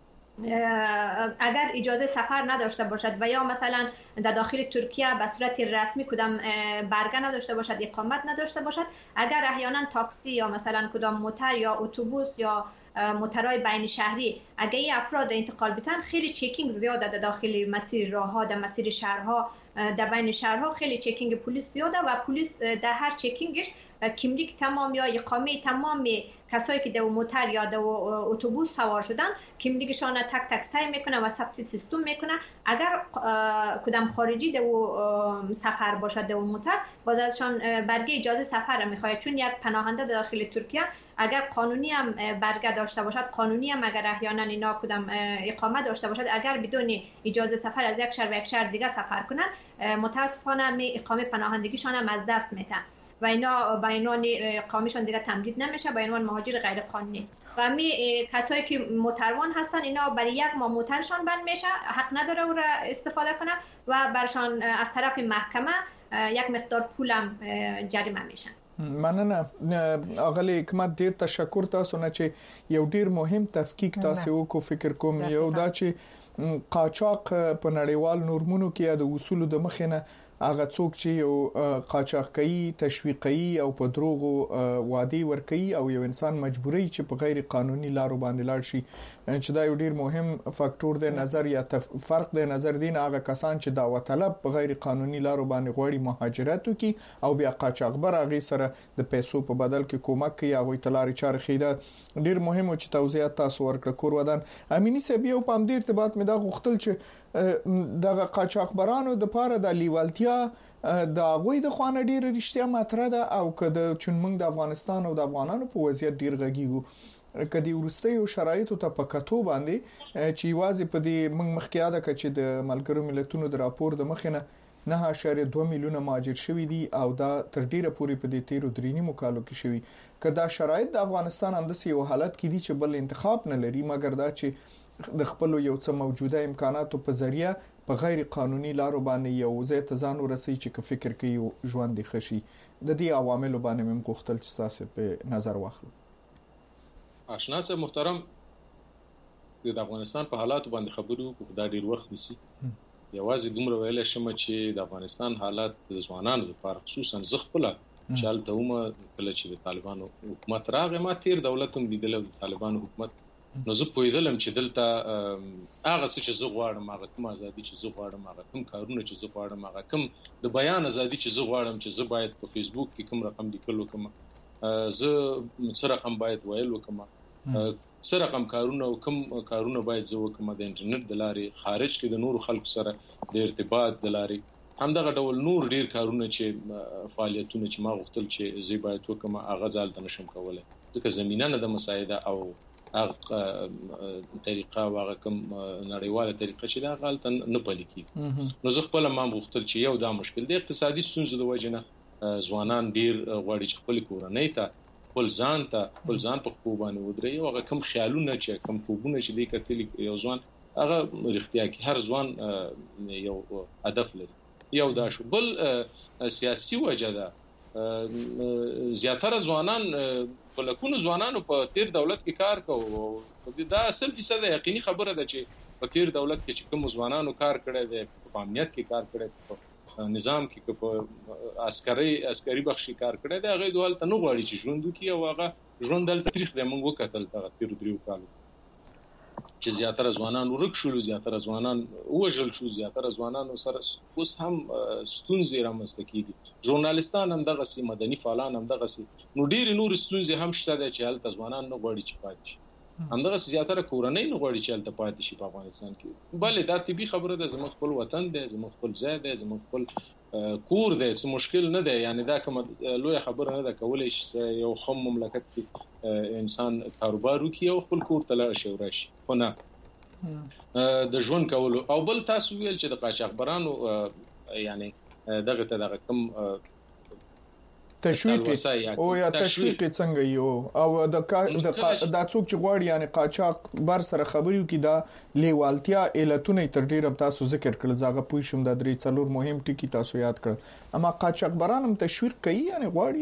اگر اجازه سفر نداشته باشد و یا مثلا در داخل ترکیه به صورت رسمی کدام برگه نداشته باشد اقامت نداشته باشد اگر احیانا تاکسی یا مثلا کدام موتر یا اتوبوس یا موترهای بین شهری اگر این افراد انتقال بتن خیلی چکینگ زیاده در داخل مسیر راهها در مسیر شهرها در بین شهرها خیلی چکینگ پلیس زیاده و پلیس در هر چکینگش کیملیک تمام یا اقامه تمام کسایی که در موتر یا در اتوبوس سوار شدن کیملیکشان تک تک سعی میکنه و ثبت سیستم میکنه. اگر کدام خارجی در سفر باشد در موتر باز ازشان برگه اجازه سفر میخواد چون یک پناهنده داخل ترکیه اگر قانونی هم برگه داشته باشد قانونی هم اگر احیانا اینا کدام اقامت داشته باشد اگر بدون اجازه سفر از یک شهر به یک شهر دیگه سفر کنن متاسفانه اقامه پناهندگیشان هم از دست میدن و اینا با عنوان اقامهشان دیگه تمدید نمیشه با عنوان مهاجر غیر قانونی و کسایی که موتروان هستن اینا برای یک ماه موترشان بند میشه حق نداره او را استفاده کنه و برشان از طرف محکمه یک مقدار پولم جریمه میشن. مننه اغلی حکمت ډیر تشکر تاسو نه چې یو ډیر مهم تفکیک تاسو وکړو فکر کوم یو دا چې قاچاق په نړیوال نورمونو کې د اصولو د مخینه هغه څوک چې یو قاچاق کوي تشویقي او په دروغو وادي ورکوي او یو انسان مجبوري چې په غیر قانوني لارو باندې لاړ شي چې دا یو ډیر مهم فاکټور دی نظر یا فرق دی نظر دین هغه کسان چې دعوت طلب په غیر قانوني لارو باندې غوړي مهاجرت وکي او بیا قاچاقبر هغه سره د پیسو په بدل کې کومک کوي هغه تلاري چارې خیده ډیر مهم چې توضیحات تاسو ورکړه کور ودان امینی سه بیا په دې ارتباط مې دا غوښتل چې دغه قاچاقبرانو د پاره د لیوالتیا د غوي د خوانه ډیر رښتیا ماتره ده او کده چون موږ د افغانستان او د افغانانو په وضعیت ډیر غږیږو کدی ورستیو شرایطو ته پکاتو باندې چې واځي په دې موږ مخکیاده ک چې د ملګرو ملتونو د راپور د مخینه 9.2 میلیونه مهاجر شوي دي او دا تر ډیره پورې په دې 13 کالو کې شوي کدا شرایط د افغانستان هم د سیو حالت کې دي چې بل انتخاب نه لري مګر دا چې د خپل یو څه موجوده امکاناتو په ذریعہ په غیر قانوني لارو باندې یو ځای ته ځان ورسي چې فکر کوي ژوند خشي د دې عواملو باندې موږ غوښتل چې تاسو په نظر واخلو. آشنا صاحب محترم د افغانستان په حالاتو باندې خبرو کوو دا ډیر وخت نسی یوازې دومره ویل شم چې د افغانستان حالات د ځوانانو لپاره خصوصا زغپله چالت اومه کله چې د طالبانو حکومت راغی ما تیر دولتوم لیدل د طالبانو حکومت نو زه پوهیدلم چې دلته هغه څه چې زه غواړم هغه کوم ازادي چې زه غواړم هغه کوم کارونه چې زه غواړم هغه کوم د بیان ازادي چې زه غواړم چې زه باید په فیسبوک کې کوم رقم لیکل وکم زه څه رقم باید ویل وکم څه رقم کارونه او کوم کارونه باید زه وکم د انټرنیټ د لارې خارج کې د نورو خلکو سره د ارتباط د لارې همدغه ډول نور ډیر کارونه چې فعالیتونه چې ما غوښتل چې زه باید وکم هغه ځل ته نشم کولای ځکه زمينه نه د مساعده او هغه طریقه واغه کوم نړیواله طریقه چې دا غلط نه پلي کی نو زه خپل ما غوښتل چې یو دا مشکل دی اقتصادي ستونزې د وجنه ځوانان ډیر غواړي چې خپل کورنۍ ته خپل ځان په خوبانه ودرې او هغه کوم خیالونه چې کوم خوبونه چې دی کتل یو ځوان هغه رښتیا کې هر ځوان یو هدف لري یو دا شو بل سیاسي وجه ده زیاتره ځوانان بلکونه ځوانانو په تیر دولت کې کار کوي دا 100% یقیني خبره ده چې په تیر دولت کې چې کوم ځوانانو کار کړی دی په امنیت کې کار کړی په نظام کې په عسکري بخشي کار کړی دی هغه ډول ته نه غواړي چې ژوند وکړي او هغه ژوند دلته تاریخ د موږ وکتل تر تیر 3 کالو چې زیاتره ځوانان ورک شول، زیاتره ځوانان وژل شو، زیاتره ځوانان سره اوس هم ستونزې رامنځته کیږي. ژورنالیستان هم دغه سي، مدني فعالان هم دغه سي، نو ډېر نور ستونزې هم شته چې هلته ځوانان نه غواړي چې پاتې شي. همدغه زیاتره کورنۍ نه غواړي چې هلته پاتې شي په افغانستان کې. بلې دا طبي خبره ده، زموږ خپل وطن دی، زموږ خپل ځای دی، زموږ خپل کور دی، څه مشکل نه دی. یعنی دا کوم لوی خبره نه ده کولای شي یو خم مملکت کې انسان کاروبار وکړي او خپل کور ته لاړ شي او راشي، خو نه د ژوند کولو. او بل تاسو ویل چې د قاچاقبرانو یعنی دغه کم تشویق او یا تشویق څنګه یو او د څوک چې غواړي یعنی قاچاق بر سره خبريو کې دا لیوالتیا علتونه تر ډیره تاسو ذکر کړل، زغه پوي شوم د 3-4 مهم ټکی تاسو یاد کړل. اما قاچاق برانم تشویق کوي یعنی غواړي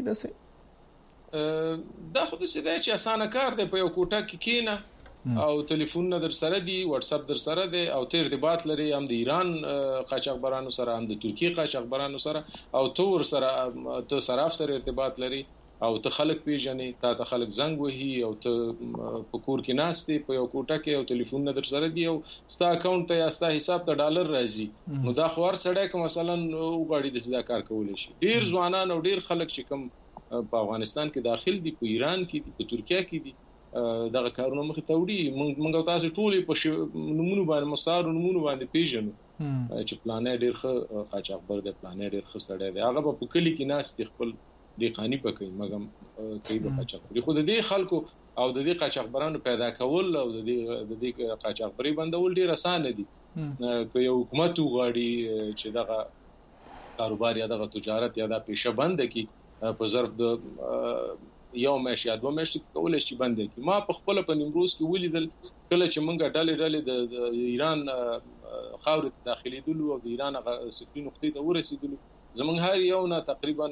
دسه دا خو د سیده چې اسانه کار دی، په یو کوټه کې کینه او ټلیفون در سره دی، واتس اپ در سره دی او ته ارتباط لري هم د ایران قاچاقبرانو سره، هم د ترکیه قاچاقبرانو سره، او تور سره ته صراف سره ارتباط لري او ته خلک پیژنې، ته خلک زنګ وهي او ته په کور کې ناشته په یو کوټه کې او ټلیفون در سره دی او ستا اکاونټ ته یا ستا حساب ته ډالر راځي. نو دا خو هر سړی کوم مثلا وغواړي د سدا کار کولای شي. ډیر ځوانان او ډیر خلک چې کوم په افغانستان کې داخل دي، په ایران کې دي، په ترکیه کې دي، دغه کارونه مخ ته وړي. موږ تاسو ټول په نمونه باندې مصار نمونه باندې پیژنو چې پلانې ډېر ښه قاچاقبر دی، پلانې ډېر ښه سړی دی، هغه په کلی کې ناس خپل د قانی پکې مګم کوي د قاچاقبري. خو د دې خلکو او د دې قاچاقبرانو پیدا کول او د دې قاچاقبري بندول ډېر اسانه دي. که یو حکومت وغواړي چې دغه کاروبار یا دغه تجارت یا د پیشه بند کړي په ظرف د یو میاشت یا 2 میاشتې کولای شي بند کړي. ما په خپل په نیمروز کې ولیدل کله چې موږ ډلې د ایران خاور داخلي دلو او د ایران سفري نقطې ته ورسېدلو، زمونږ هر یو نه تقریبا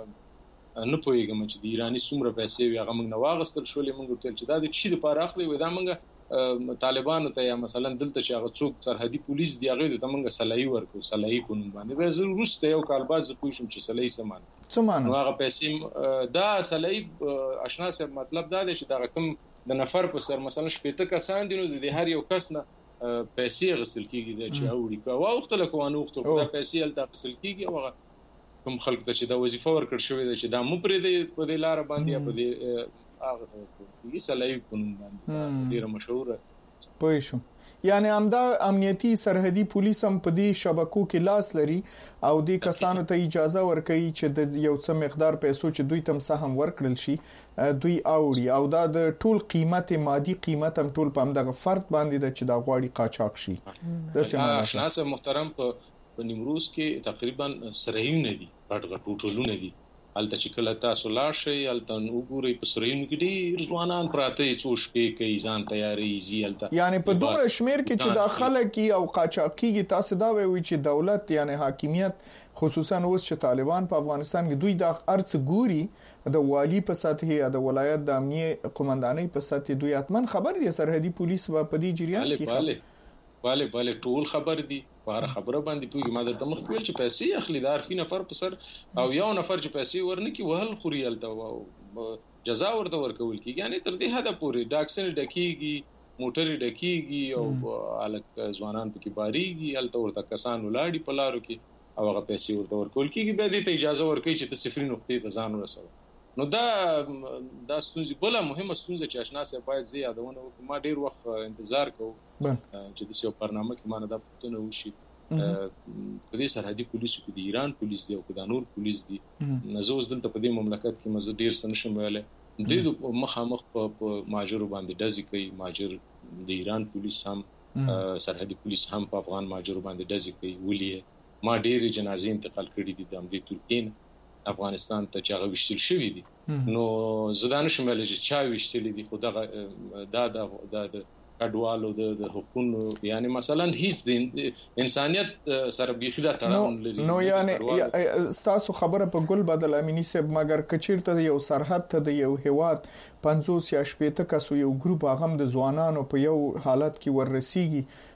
نه پوهیږم چې د ایرانی څومره پیسې وي هغه موږ نه واغستل شولې. موږ ورته چې دا د شي لپاره اخلي وي، دا موږ طالبانو ته یا مثلا دلته چې هغه څوک سرحدي پولیس دی هغه ته موږ صلاحي ورکو، صلاحي قانون باندې به زه روسته یو کال بعد زه پوښم چې صلاحي سمان نو هغه پیسې دا صلاحي آشنا سره مطلب دا دی چې دا رقم د نفر په سر مثلا 70 کسان دي، نو د هر یو کس نه پیسې غسل کیږي چې اوړي کا وخت له کوانه وخت دا پیسې ال غسل کیږي او کوم خلک ته چې دا وظیفه ورکړ شوې ده چې دا مو پرې په دې لار باندې په دې هغه صلاحي قانون باندې ډیره مشهوره پوه شو. یعنی همدا امنیتي سرحدي پولیس هم په دې شبکو کې لاس لري او د کسانو ته اجازه ورکوي چې د یو څه مقدار پیسو چې دوی تم سهم ورکړل شي دوی اوړي او دا د ټول قیمت مادي قیمت هم ټول په دغه فرد باندې د چې دا غواړي قاچاق شي. د سیمه شناس محترم په نیمروز کې تقریبا سرایونه دي، پټ ټولونه دي. الته چې کله تاسو لاړ شئ الته وګورئ په سرایونو کې ډېر ځوانان پراته څو شپې کوي ځان تیاری زی الته، یعنی په دومره شمیر کې چې داخله کې او قاچاقي تاسو دا وایي چې دولت یعنی حاکمیت خصوصا اوس چې طالبان په افغانستان کې دوی د ارڅ ګوري د والی په سطح یا د ولایت د امنیه قومندانۍ په سطح دوی اتمن خبر دي سرحدي پولیس په دې جریان کې bale ټول خبر دي په خبره باندې پوری ما درته مخ کول چې پیسې اخلي دار فی نفر په سر او یو نفر چې پیسې ورنکي وهل خوريال ته جزا ورته ورکول کی، یعنی تر دې حد پورې ډاکسن ډکیږي، موټر ډکیږي او الک ځوانان پکې باریږي، الته ورته کسان ولاړی په لارو کې او هغه پیسې ورته ورکول کیږي، به دې ته اجازه ورکړي چې د صفري نقطې ته ځان ورسوي. نو دا ستونزې بل مهمه ستونزه چې آشنا سره باید زه یادونه وکړم. ما ډیر وخت انتظار کوم چې د یو برنامه کې ما نه دا پوښتنه وشي په دې سرحدي پولیسو کې د ایران پولیس دی او د نور پولیس دی، زه اوس دلته په دې مملکت کې مزه ډیر سنشم ویلې د مخامخ په ماجر باندې دزي کوي، ماجر د ایران پولیس هم سرحدي پولیس هم په افغان ماجر باندې دزي کوي. ولې ما ډیر جنازې انتقال کړې دي د امریکا ترکیه افغانستان ته چې هغه وشتل شوی دي، نو زدان شمال چې چا وشتل دي خو د کډوالو د حقوقو یعنی مثلا هیڅ د انسانيت سره بيخي دا تړاو لري. نو یعنی تاسو خبره په ګل بدل امینی صاحب مګر کچیرته یو سرحد ته د یو هواد 50 یا 60 کسو یو ګروپ هغه د ځوانانو په یو حالت کې ورسیږي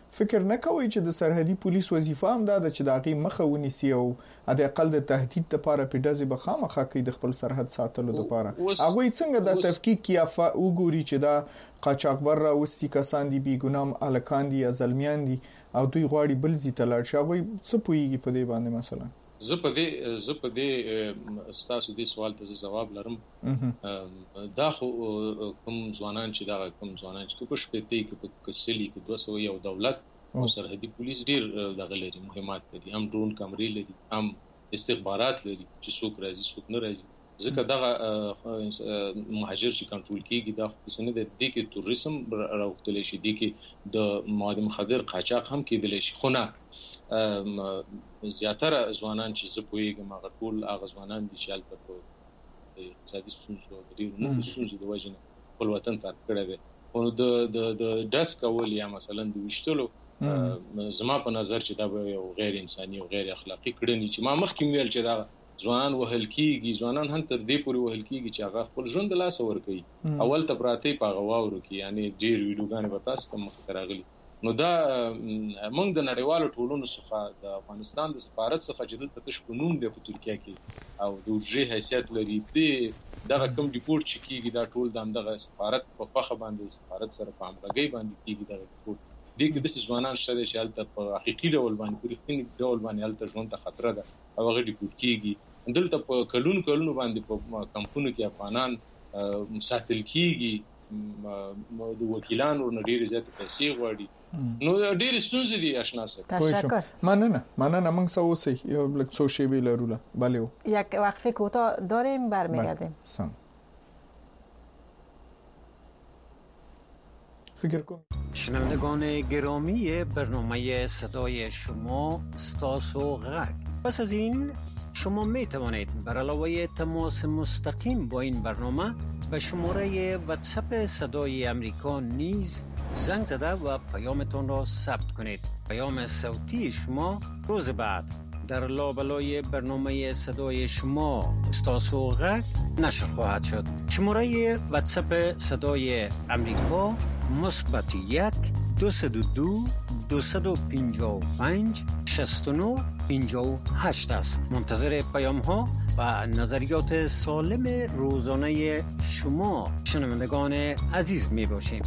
فکر نه کوي چې د سرحدي پولیس وظیفه هم ده چې د هغې مخه ونیسي او د اقل د تهدید لپاره په ډزې به خامخا کوي د خپل سرحد ساتلو لپاره. هغوی څنګه د تفکیک یا وګوري چې دا قاچاقبر راوستي کسان دي، بیګنام الکان دي یا زلمیان دي او دوی غواړي بل ځای ته لاړ شي، هغوی څه پوهیږي په دې باندې؟ مثلا زه په دې ستاسو دې سوال ته جواب لرم. دا خو کوم ځوانان چې په شپېتې کې په کسلی کې 200 یو دولت او سرحدي پولیس ډیر دغه لري، مهمات لري، هم ډرون کمرې لري، هم استخبارات لري چې څوک راځي څوک نه راځي. ځکه دغه مهاجر چې کنټرول کیږي دا خو څنګه د دې کې توریزم راوختلی شي، دي کې د مواد مخدر قاچاق هم کېدلی شي. خو نه زیاتره ځوانان چې زه پوهیږم هغه ټول هغه ځوانان دي چې هلته په اقتصادي ستونزو او ډېرو نورو ستونزو د وجې نه خپل وطن ترک کړی دی. خو د ډز کول یا مثلا د ویشتلو زما په نظر چې دا به یو غیر انساني او غیر اخلاقي کړنې چې ما مخکې ویل چې دا ځوانان وهل کیږي، ځوانان هم تر دې پورې وهل کیږي چې هغه خپل ژوند د لاسه ورکوي. اول ته پراته په هغه واورو کې، یعنی ډېر ویډیوګانې به تاسو ته مخکې راغلي. نو دا موږ د نړیوالو ټولنو څخه د افغانستان د سفارت څخه چې دلته تش په نوم دی په ترکیه کې او د وجې حیثیت لري، دغه کوم ریپورت چې کیږي دا ټول د همدغه سفارت په خوښه باندې سفارت سره په همغږۍ باندې کیږي. دغه ریپورت دې کې داسې ځوانان شته چې هلته په حقیقي ډول باندې په رښتیني ډول باندې هلته ژوند ته خطره ده او هغه ریپورت کیږي. دلته په کلونو باندې په کمپونو کې افغانان ساتل کیږي، د وکیلانو نه ډېرې زیاتې پیسې غواړي. نو ډېرې ستونزې دي آشنا صاحب. تشکر. مننه موږ څه اوسئ یو لږ څو شیبې لرو. بله یک وقفه کوتاه داریم، برمیگردیم. فکر کن شنوندگان گرامی برنامه صدای شما ستاسو غک. پس از این شما می توانید بر علاوه تماس مستقیم با این برنامه به شماره واتساپ صدای امریکا نیز زنگ زده و پیامتان را ثبت کنید. پیام صوتی شما روز بعد در لابلای برنامه صدای شما ستاسو غک نشر خواهد شد. شماره واتساپ صدای امریکا مثبت 1-202 255 69 58 است. منتظر پیام ها و نظریات سالم روزانه شما شنوندگان عزیز می باشیم.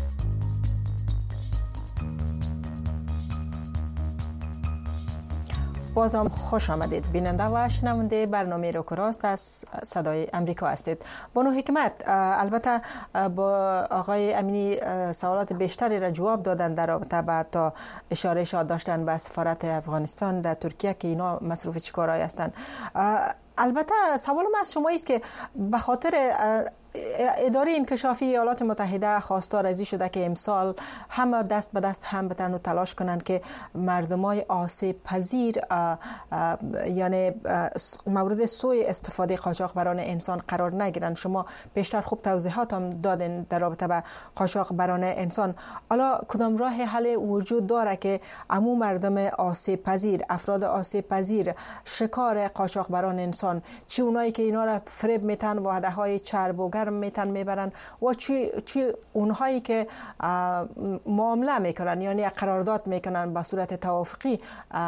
بازم خوش آمدید. بیننده و شنونده برنامه روکراست از صدای امریکا هستید. بانو حکمت، البته با آقای امینی سوالات بیشتری را جواب دادن در رابطه با تا اشاره شاد داشتن به سفارت افغانستان در ترکیه که اینا مصروف چیکارایی هستند. البته سوال من از شما است که به خاطر اداره انکشافی ایالات متحده خواستار ازی شده که امسال همه دست به دست هم بتن و تلاش کنند که مردمای آسیب پذیر یعنی مورد سوء استفاده قاچاقبران انسان قرار نگیرند. شما بیشتر خوب توضیحات هم دادن در رابطه با قاچاقبران انسان. حالا کدام راه حل وجود داره که عموم مردم آسیب پذیر، افراد آسیب پذیر، شکار قاچاقبران انسان، چی اونایی که اینا را فریب میتن، وعده های چرب و گرم میتن میبرن و چی اونهایی که معامله میکنن یعنی قرارداد میکنن به صورت توافقی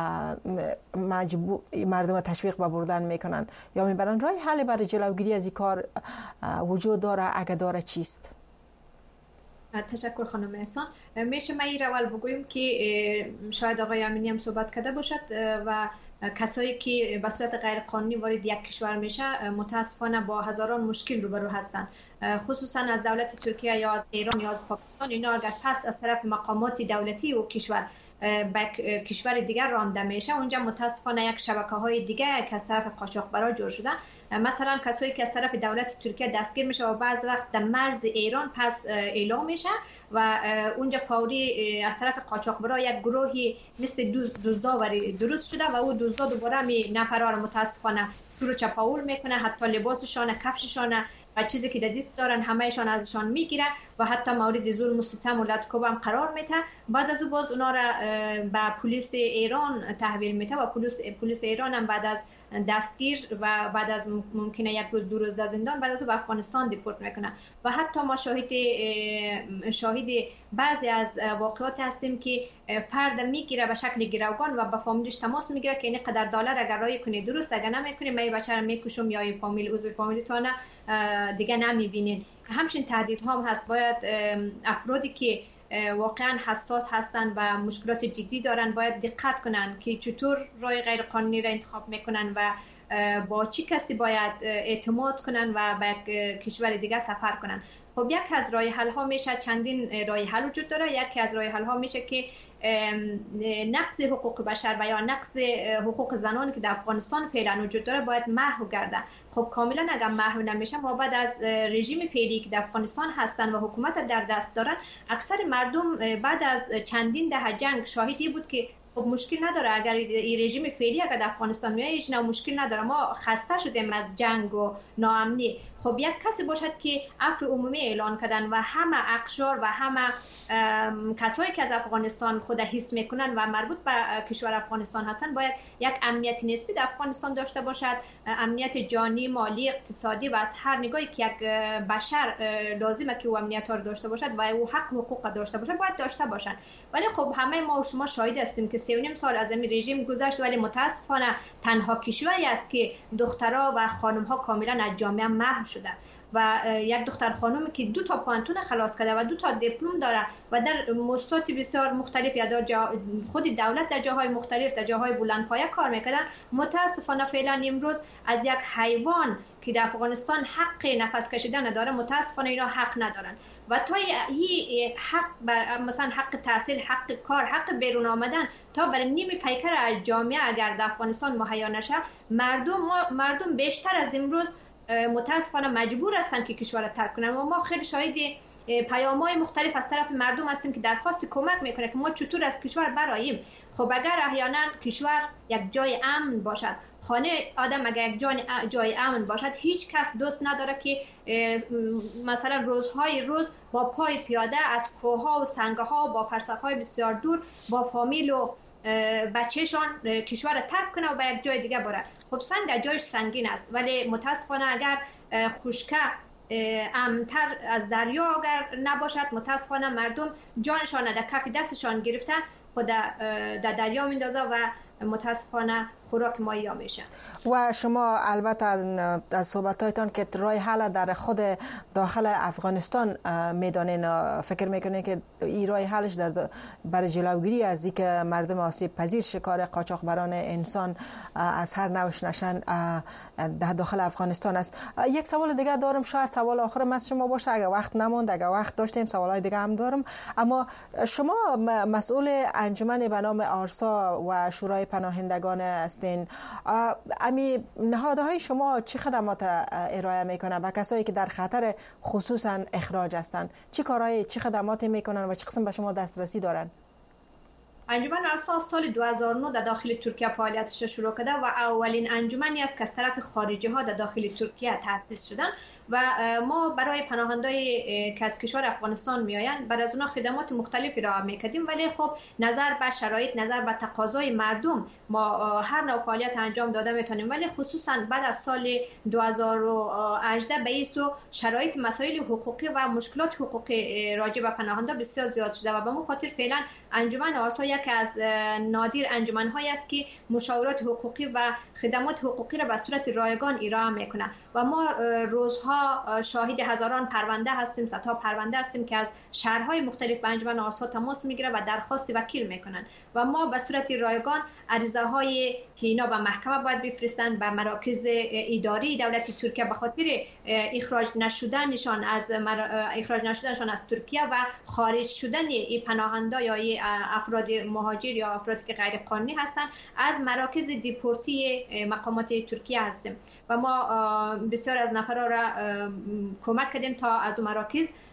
مردم تشویق به بردن میکنن یا میبرن. راه حل برای جلوگیری از این کار وجود داره؟ اگه داره چیست؟ تشکر خانم احسان. میشه من این اول بگویم که شاید آقای امینی هم صحبت کرده باشد و کسایی که به صورت غیر قانونی وارد یک کشور میشه متاسفانه با هزاران مشکل روبرو هستن، خصوصا از دولت ترکیه یا از ایران یا از پاکستان. اینا اگر پس از طرف مقامات دولتی و کشور به کشور دیگر رانده میشه، اونجا متاسفانه یک شبکه‌های دیگه که از طرف قاچاقبرا جور شده. مثلا کسایی که از طرف دولت ترکیه دستگیر میشه و بعض وقت در مرز ایران پس اعلام میشه و اونجا فوری از طرف قاچاقبرا یک گروهی مثل دزداوری درست شده و او دزدا دوباره می نفرها را متاسفانه چور و چپاول میکنه، حتی لباسشان، کفششان و چیزی که در دست دارن همهشان ازشان میگیره و حتی مورد ظلم و ستم و لطکوب هم قرار میده. بعد از او باز اونا را به پلیس ایران تحویل میده و پلیس ایران هم بعد از دستگیر و بعد از ممکنه یک روز 2 روز در زندان بعد از او به افغانستان دیپورت میکنه. و حتی ما شاهد بعضی از واقعات هستیم که فرد میگیره به شکل گروگان و با فامیلش تماس میگیره که این قدر دلار اگر رای کنی درست، اگر نمیکنی من بچه رو میکشم یا این فامیل عضو فامیلتون دیگه نمیبینین. همچنین تهدیدها هم هست. باید افرادی که واقعا حساس هستن و مشکلات جدی دارن باید دقت کنن که چطور راه غیر قانونی را انتخاب میکنن و با چی کسی باید اعتماد کنن و به کشور دیگه سفر کنن. خب یک از راه حل ها میشه، چندین راه حل وجود داره. یکی از راه حل ها میشه که نقض حقوق بشر و یا نقض حقوق زنان که در افغانستان فعلا وجود داره باید محو گرده. خب کاملا اگر محو نمیشه ما بعد از رژیم فعلی که در افغانستان هستن و حکومت در دست دارن، اکثر مردم بعد از چندین دهه جنگ شاهدی بود که خب مشکل نداره اگر این رژیم فعلی اگر در افغانستان میاد هیچ مشکل نداره، ما خسته شدیم از جنگ و ناامنی. خب یک کسی باشد که عفو عمومی اعلان کردن و همه اقشار و همه کسایی که از افغانستان خود حس میکنن و مربوط به کشور افغانستان هستن باید یک امنیت نسبی در افغانستان داشته باشد، امنیت جانی، مالی، اقتصادی و از هر نگاهی که یک بشر لازمه که او امنیت رو داشته باشد و او حق و حقوق داشته باشد باید داشته باشن. ولی خب همه ما و شما شاهد هستیم که 3.5 سال از این رژیم گذشت ولی متاسفانه تنها کشوری است که دخترها و خانم‌ها کاملا از جامعه محو شده و یک دختر خانومی که 2 تا پانتون خلاص کرده و 2 تا دیپلم داره و در مستویات بسیار مختلف یا در خود دولت در جاهای مختلف در جاهای بلندپایه کار میکردن، متاسفانه فعلا امروز از یک حیوان که در افغانستان حق نفس کشیدن نداره متاسفانه اینا حق ندارن و تا این حق مثلا حق تحصیل، حق کار، حق بیرون آمدن تا برای نیم پیکر از جامعه اگر در افغانستان مهیا نشه، مردم بیشتر از امروز متاسفانه مجبور هستن که کشور را ترک کنن و ما خیلی شاهد پیام‌های مختلف از طرف مردم هستیم که درخواست کمک میکنه که ما چطور از کشور براییم. خب اگر احیانا کشور یک جای امن باشد، خانه آدم اگر یک جای امن باشد، هیچ کس دوست نداره که مثلا روزهای روز با پای پیاده از کوه‌ها و سنگ‌ها با فرسخ‌های بسیار دور با فامیل و بچه‌شان کشور را ترک کنه و به یک جای دیگه بره. خب سنگ جایش سنگین است ولی متاسفانه اگر خشکه امن‌تر از دریا اگر نباشد متاسفانه مردم جانشان در کف دستشان گرفته خود در دریا میندازه و متاسفانه خوراک ماهیا میشه. و شما البته از صحبت‌هایتان که راه حل در خود داخل افغانستان میدانین، فکر میکنین که این راه حلش برای جلوگیری از اینکه مردم آسیب پذیر شکار قاچاقبران انسان از هر نوعش نشن در داخل افغانستان است. یک سوال دیگه دارم، شاید سوال آخرم از شما باشه، اگر وقت نموند، اگر وقت داشتیم سوالای دیگه هم دارم. اما شما مسئول انجمن به نام آرسا و شورای پناهندگان هستین. امی نهادهای شما چه خدمات ارائه میکنن به کسایی که در خطر خصوصا اخراج هستند؟ چه کارهای چه خدماتی میکنن و چه قسم به شما دسترسی دارن؟ انجمن آرسا سال 2009 در داخل ترکیه فعالیتش شروع کرده و اولین انجمنی است که از طرف خارجی ها در داخل ترکیه تأسیس شدن و ما برای پناهندهایی که از کشور افغانستان میآیند برای از اونها خدمات مختلفی را میکردیم، ولی خب نظر به شرایط، نظر به تقاضای مردم ما هر نوع فعالیت انجام داده میتونیم، ولی خصوصا بعد از سال 2018 به ایسو شرایط مسائل حقوقی و مشکلات حقوقی راجع به پناهنده بسیار زیاد شده و به مو خاطر فعلا انجمن آرسا یک از نادر انجمن‌هایی است که مشاورات حقوقی و خدمات حقوقی را به صورت رایگان ارائه میکنه و ما روزها شاهد هزاران پرونده هستیم، صدها پرونده هستیم که از شهرهای مختلف به انجمن آرسا تماس میگیره و درخواست وکیل میکنن و ما به صورت رایگان عریضه های که اینا به محکمه باید بفرستن به مراکز اداری دولت ترکیه به خاطر اخراج نشدنشان از ترکیه و خارج شدن این پناهنده یا افراد مهاجر یا افرادی که غیر قانونی هستن از مراکز دیپورتی مقامات ترکیه هستیم و ما بسیار از نفرها را کمک کردیم تا از مراکز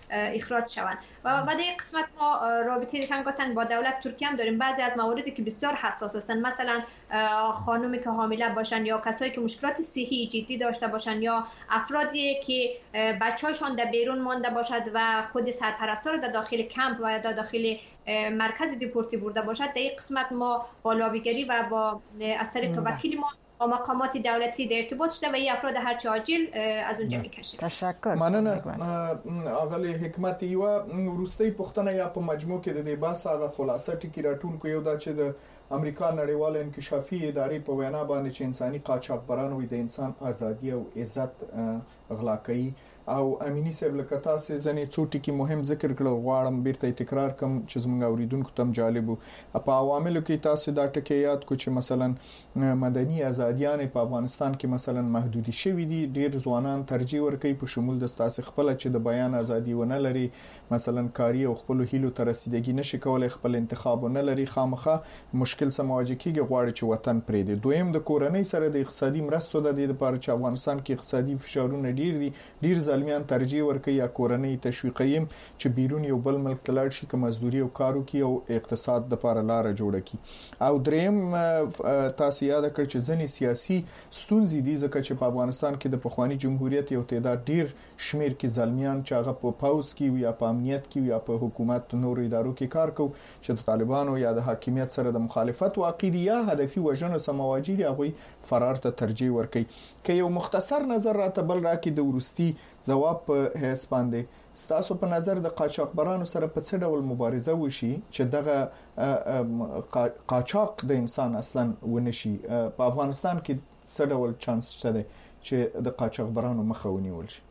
اخراج شوند و در این قسمت ما رابطه تنگاتنگ با دولت ترکیه هم داریم. بعضی از مواردی که بسیار حساس هستند، مثلا خانومی که حامله باشن یا کسایی که مشکلات صحی جدی داشته باشن یا افرادی که بچه‌هاشون در بیرون مانده باشد و خود سرپرستا رو در داخل کمپ و در داخل مرکز دیپورتی برده باشد، در این قسمت ما با لابیگری و با از طریق وکیل ما با مقامات دولتی در ارتباط شده و این افراد هرچه عاجل از اونجا میکشید. تشکر. مننه اغلی حکمت. یو وروستۍ پوښتنه یا په مجموع کې د دې بحث هغه خلاصه ټکی راټول کو یو دا چې د امریکا نړیوال انکشافي ادارې په وینا باندې چې انساني قاچاقبران وي د انسان ازادي او عزت غلا کوي او امینی صاحب لکه تاسو ځنې څو ټکی مهم ذکر کړل، غواړم بیرته تکرار کوم چې زموږ اوریدونکو ته جالب وو. په عواملو کې تاسو دا ټکی یاد کو چې مثلا مدني ازادیان په افغانستان کې مثلا محدودي شوې دي، ډیر ځوانان ترجیح ورکوي په شمول د تاسو خپل چې د بیان ازادي ونه لري، مثلا کاری او خپل هیلو ته رسیدګي نشي کولای، خپل انتخاب نه لري، خامخه مشکل سماجی کېږي، غواړي چې وطن پرې دی. دویم د کورنۍ سره د اقتصادي مرستو د دې لپاره چې افغانستان کې اقتصادي فشارونه ډیر دي، ډیر ځلمیان ترجیح ورکوي یا کورنۍ تشویقي چې بیرون یو بل ملک تلاړ شي که مزدوري او کارو کې او اقتصاد لپاره لار جوړه کی. او دریم تاسو یاد کړئ چې ځنې سیاسي ستونزې دي ځکه چې په افغانستان کې د پخوانی جمهوریت یو تعداد ډیر شمیر کې ځلمیان چې هغه په پاوز کې یا په امنیت کې یا په حکومت نورو ادارو کې کار کوي چې د طالبانو یا د حاکمیت سره د مخالفت واقع دي یا هدفي وژنو سمواجی دي، هغه فرار ته ترجیح ورکوي. که یو مختصر نظر راته بل راکې د ورستی جواب په هیڅ باندې ستاسو په نظر د قاچاقبرانو سره په څه ډول مبارزه وشي چې دغه قاچاق د انسان اصلا ونشي؟ په افغانستان کې څه ډول چانس شته چې د قاچاقبرانو مخه ونیول شي؟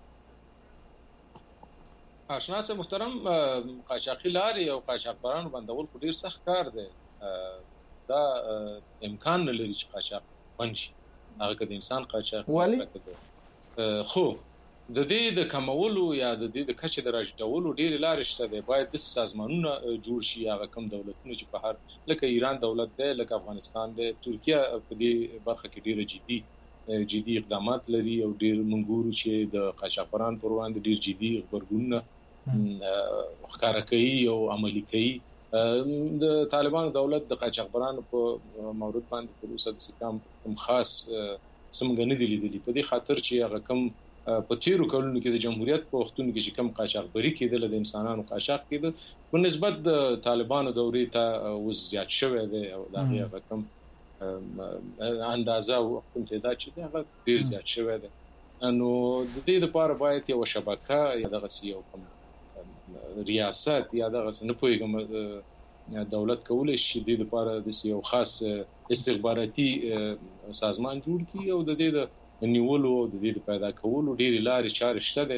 آشنا سه محترم، قاچاقي لارې او قاچاقبرانو بندول خو ډیر سخت کار دی. دا امکان نه لري چې قاچاق بند شي، هغه که د انسان قاچاق خو د دې د کمولو یا د دې د کچې د راټولولو ډېر لارې شته دي. باید د سازمانونو جوړ شي، هغه کم دولتونه چې په هر لکه ایران دولت دی، لکه افغانستان دی، ترکیه په دې برخه کې ډېر جدي اقدامات لري او ډېر منګورو چې د قاچاقبرانو پر وړاندې ډېر جدي خبرګونونه ښکاره کوي او عملي کوي. د طالبانو دولت د قاچاقبرانو په مورد باندې په اوسه د کم خاص څنګه نه دی لیدلی، په دې خاطر چې هغه کم په تیرو کلونو کې د جمهوریت په وختونو کې چې کم قاچاقبري کېدل، د انسانانو قاچاق کېدل، په نسبت د طالبانو دورې ته اوس زیات شوی دی او دا هغه کم اندازه او کوم تعداد چې هغه ډیر زیات شوی دی. نو د دې لپاره باید یو شبکه یا دغه یو کم ریاست یا دغه نه پوهیږم دولت کولای شي د دې لپاره د یو خاص استخباراتي سازمان جوړ کړي او د دې نیولو د دې پیدا کولو ډېری لارې چارې شته دي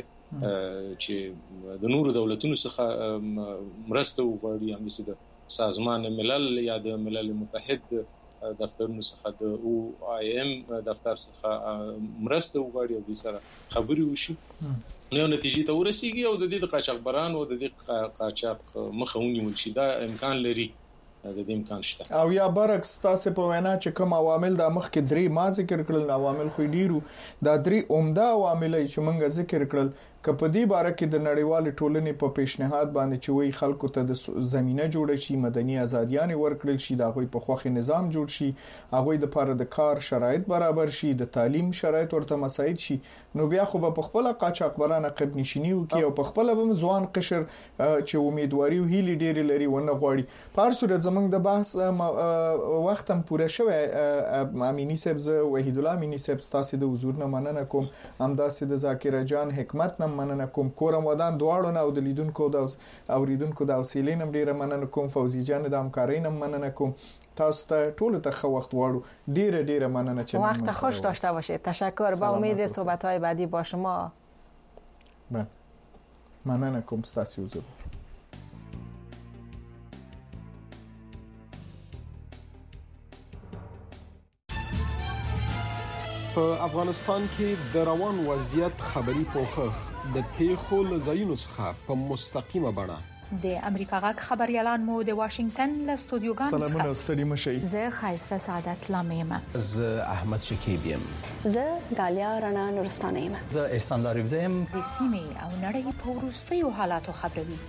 چې د نورو دولتونو څخه مرسته وغواړي، همداسې د سازمان ملل یا د ملل متحد دفترونو څخه د OIM دفتر څخه مرسته وغواړي او د سره خبرې وشي، نو نتیجې ته ورسیږي او د دې د قاچاقبرانو د دې قاچاق مخه ونیول شي. دا امکان لري، د دې امکان شته. او یا برعکس تاسو په وینا چې کوم عوامل د مخ کې درې ما ذکر کړل، عوامل خو ډیرو، دا درې عمده عوامل چې موږ ذکر کړل، که په دې باره کې د نړیوال ټولنې په پیشنهاد باندې چې وی خلکو ته د زمينه جوړ شي، مدني ازاديان ورکړل شي، دا غوي په خوخي نظام جوړ شي، هغه د لپاره د کار شرایط برابر شي، د تعلیم شرایط ورته مساعد شي، نو بیا خو په خپل قاچاقبرانه قب نشینی وکي او په خپل هم ځوان قشر چې امیدواري او هیلي ډېر لري ونه غواړي. په هر صورت زمونږ د بحث وخت هم پوره شوی. امینی صاحب، زه وحید الله امینی صاحب تاسو د حضور نه مننه کوم، همداسې د ذاکر جان حکمت نه مننه کوم، کورم ودان دواړو نه او د لیدونکو د اوریدونکو د حوصله نم ډیره مننه کوم، فوزی جان د همکارۍ نم مننه کوم. تاسو ته ټول ته خو وخت واړو، ډیره مننه چې وقت خوش داشته باشید. تشکر. با امید صحبت‌های بعدی با شما. بله، مننه کوم ستاسو حضور. په افغانستان کې د روان وضعیت خبري پوښښ د پیښو له ځایونو څخه په مستقیمه بڼه د امریکا غږ خبريالان مو د واشنگټن له استودیوګانو سلامونه ستړي مشئ. زه خایسته سعادت لامیم. زه احمد شکیب یم. زه غالیا رڼا نورستانه یم. زه احسان لاریبزی یم. د سیمې او نړۍ په وروستیو حالاتو خبروي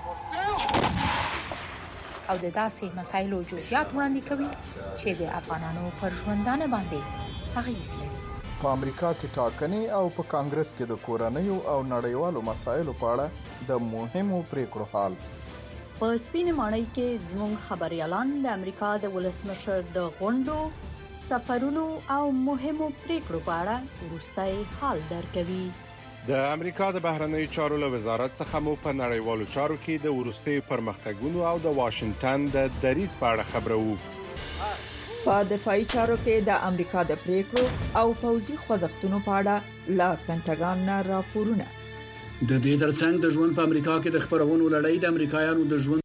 او د داسې مسایلو جزئیات وړاندې کوي چې د افغانانو پر ژوندانه باندې اغیز لري. په امریکا کې ټاکنې او په کانګرس کې د کورنیو او نړیوالو مسایلو په اړه د مهمو پریکړو حال. په سپینې ماڼۍ کې زموږ خبريالان د امریکا د ولسمشر د غونډو، سفرونو او مهمو پریکړو په اړه وروستي حال درکوي. د امریکا د بهرنیو چارو له وزارت څخه مو په نړیوالو چارو کې د وروستي پرمختګونو او د واشنگټن د دریځ په اړه خبرو. په دفاعي چارو کې د امریکا د پریکړو او پوځي خوځښتونو په اړه لا پینټاګان نه راپورونه. د دې ترڅنګ د ژوند په امریکا کې د خبرونو لړۍ د امریکایانو د ژوند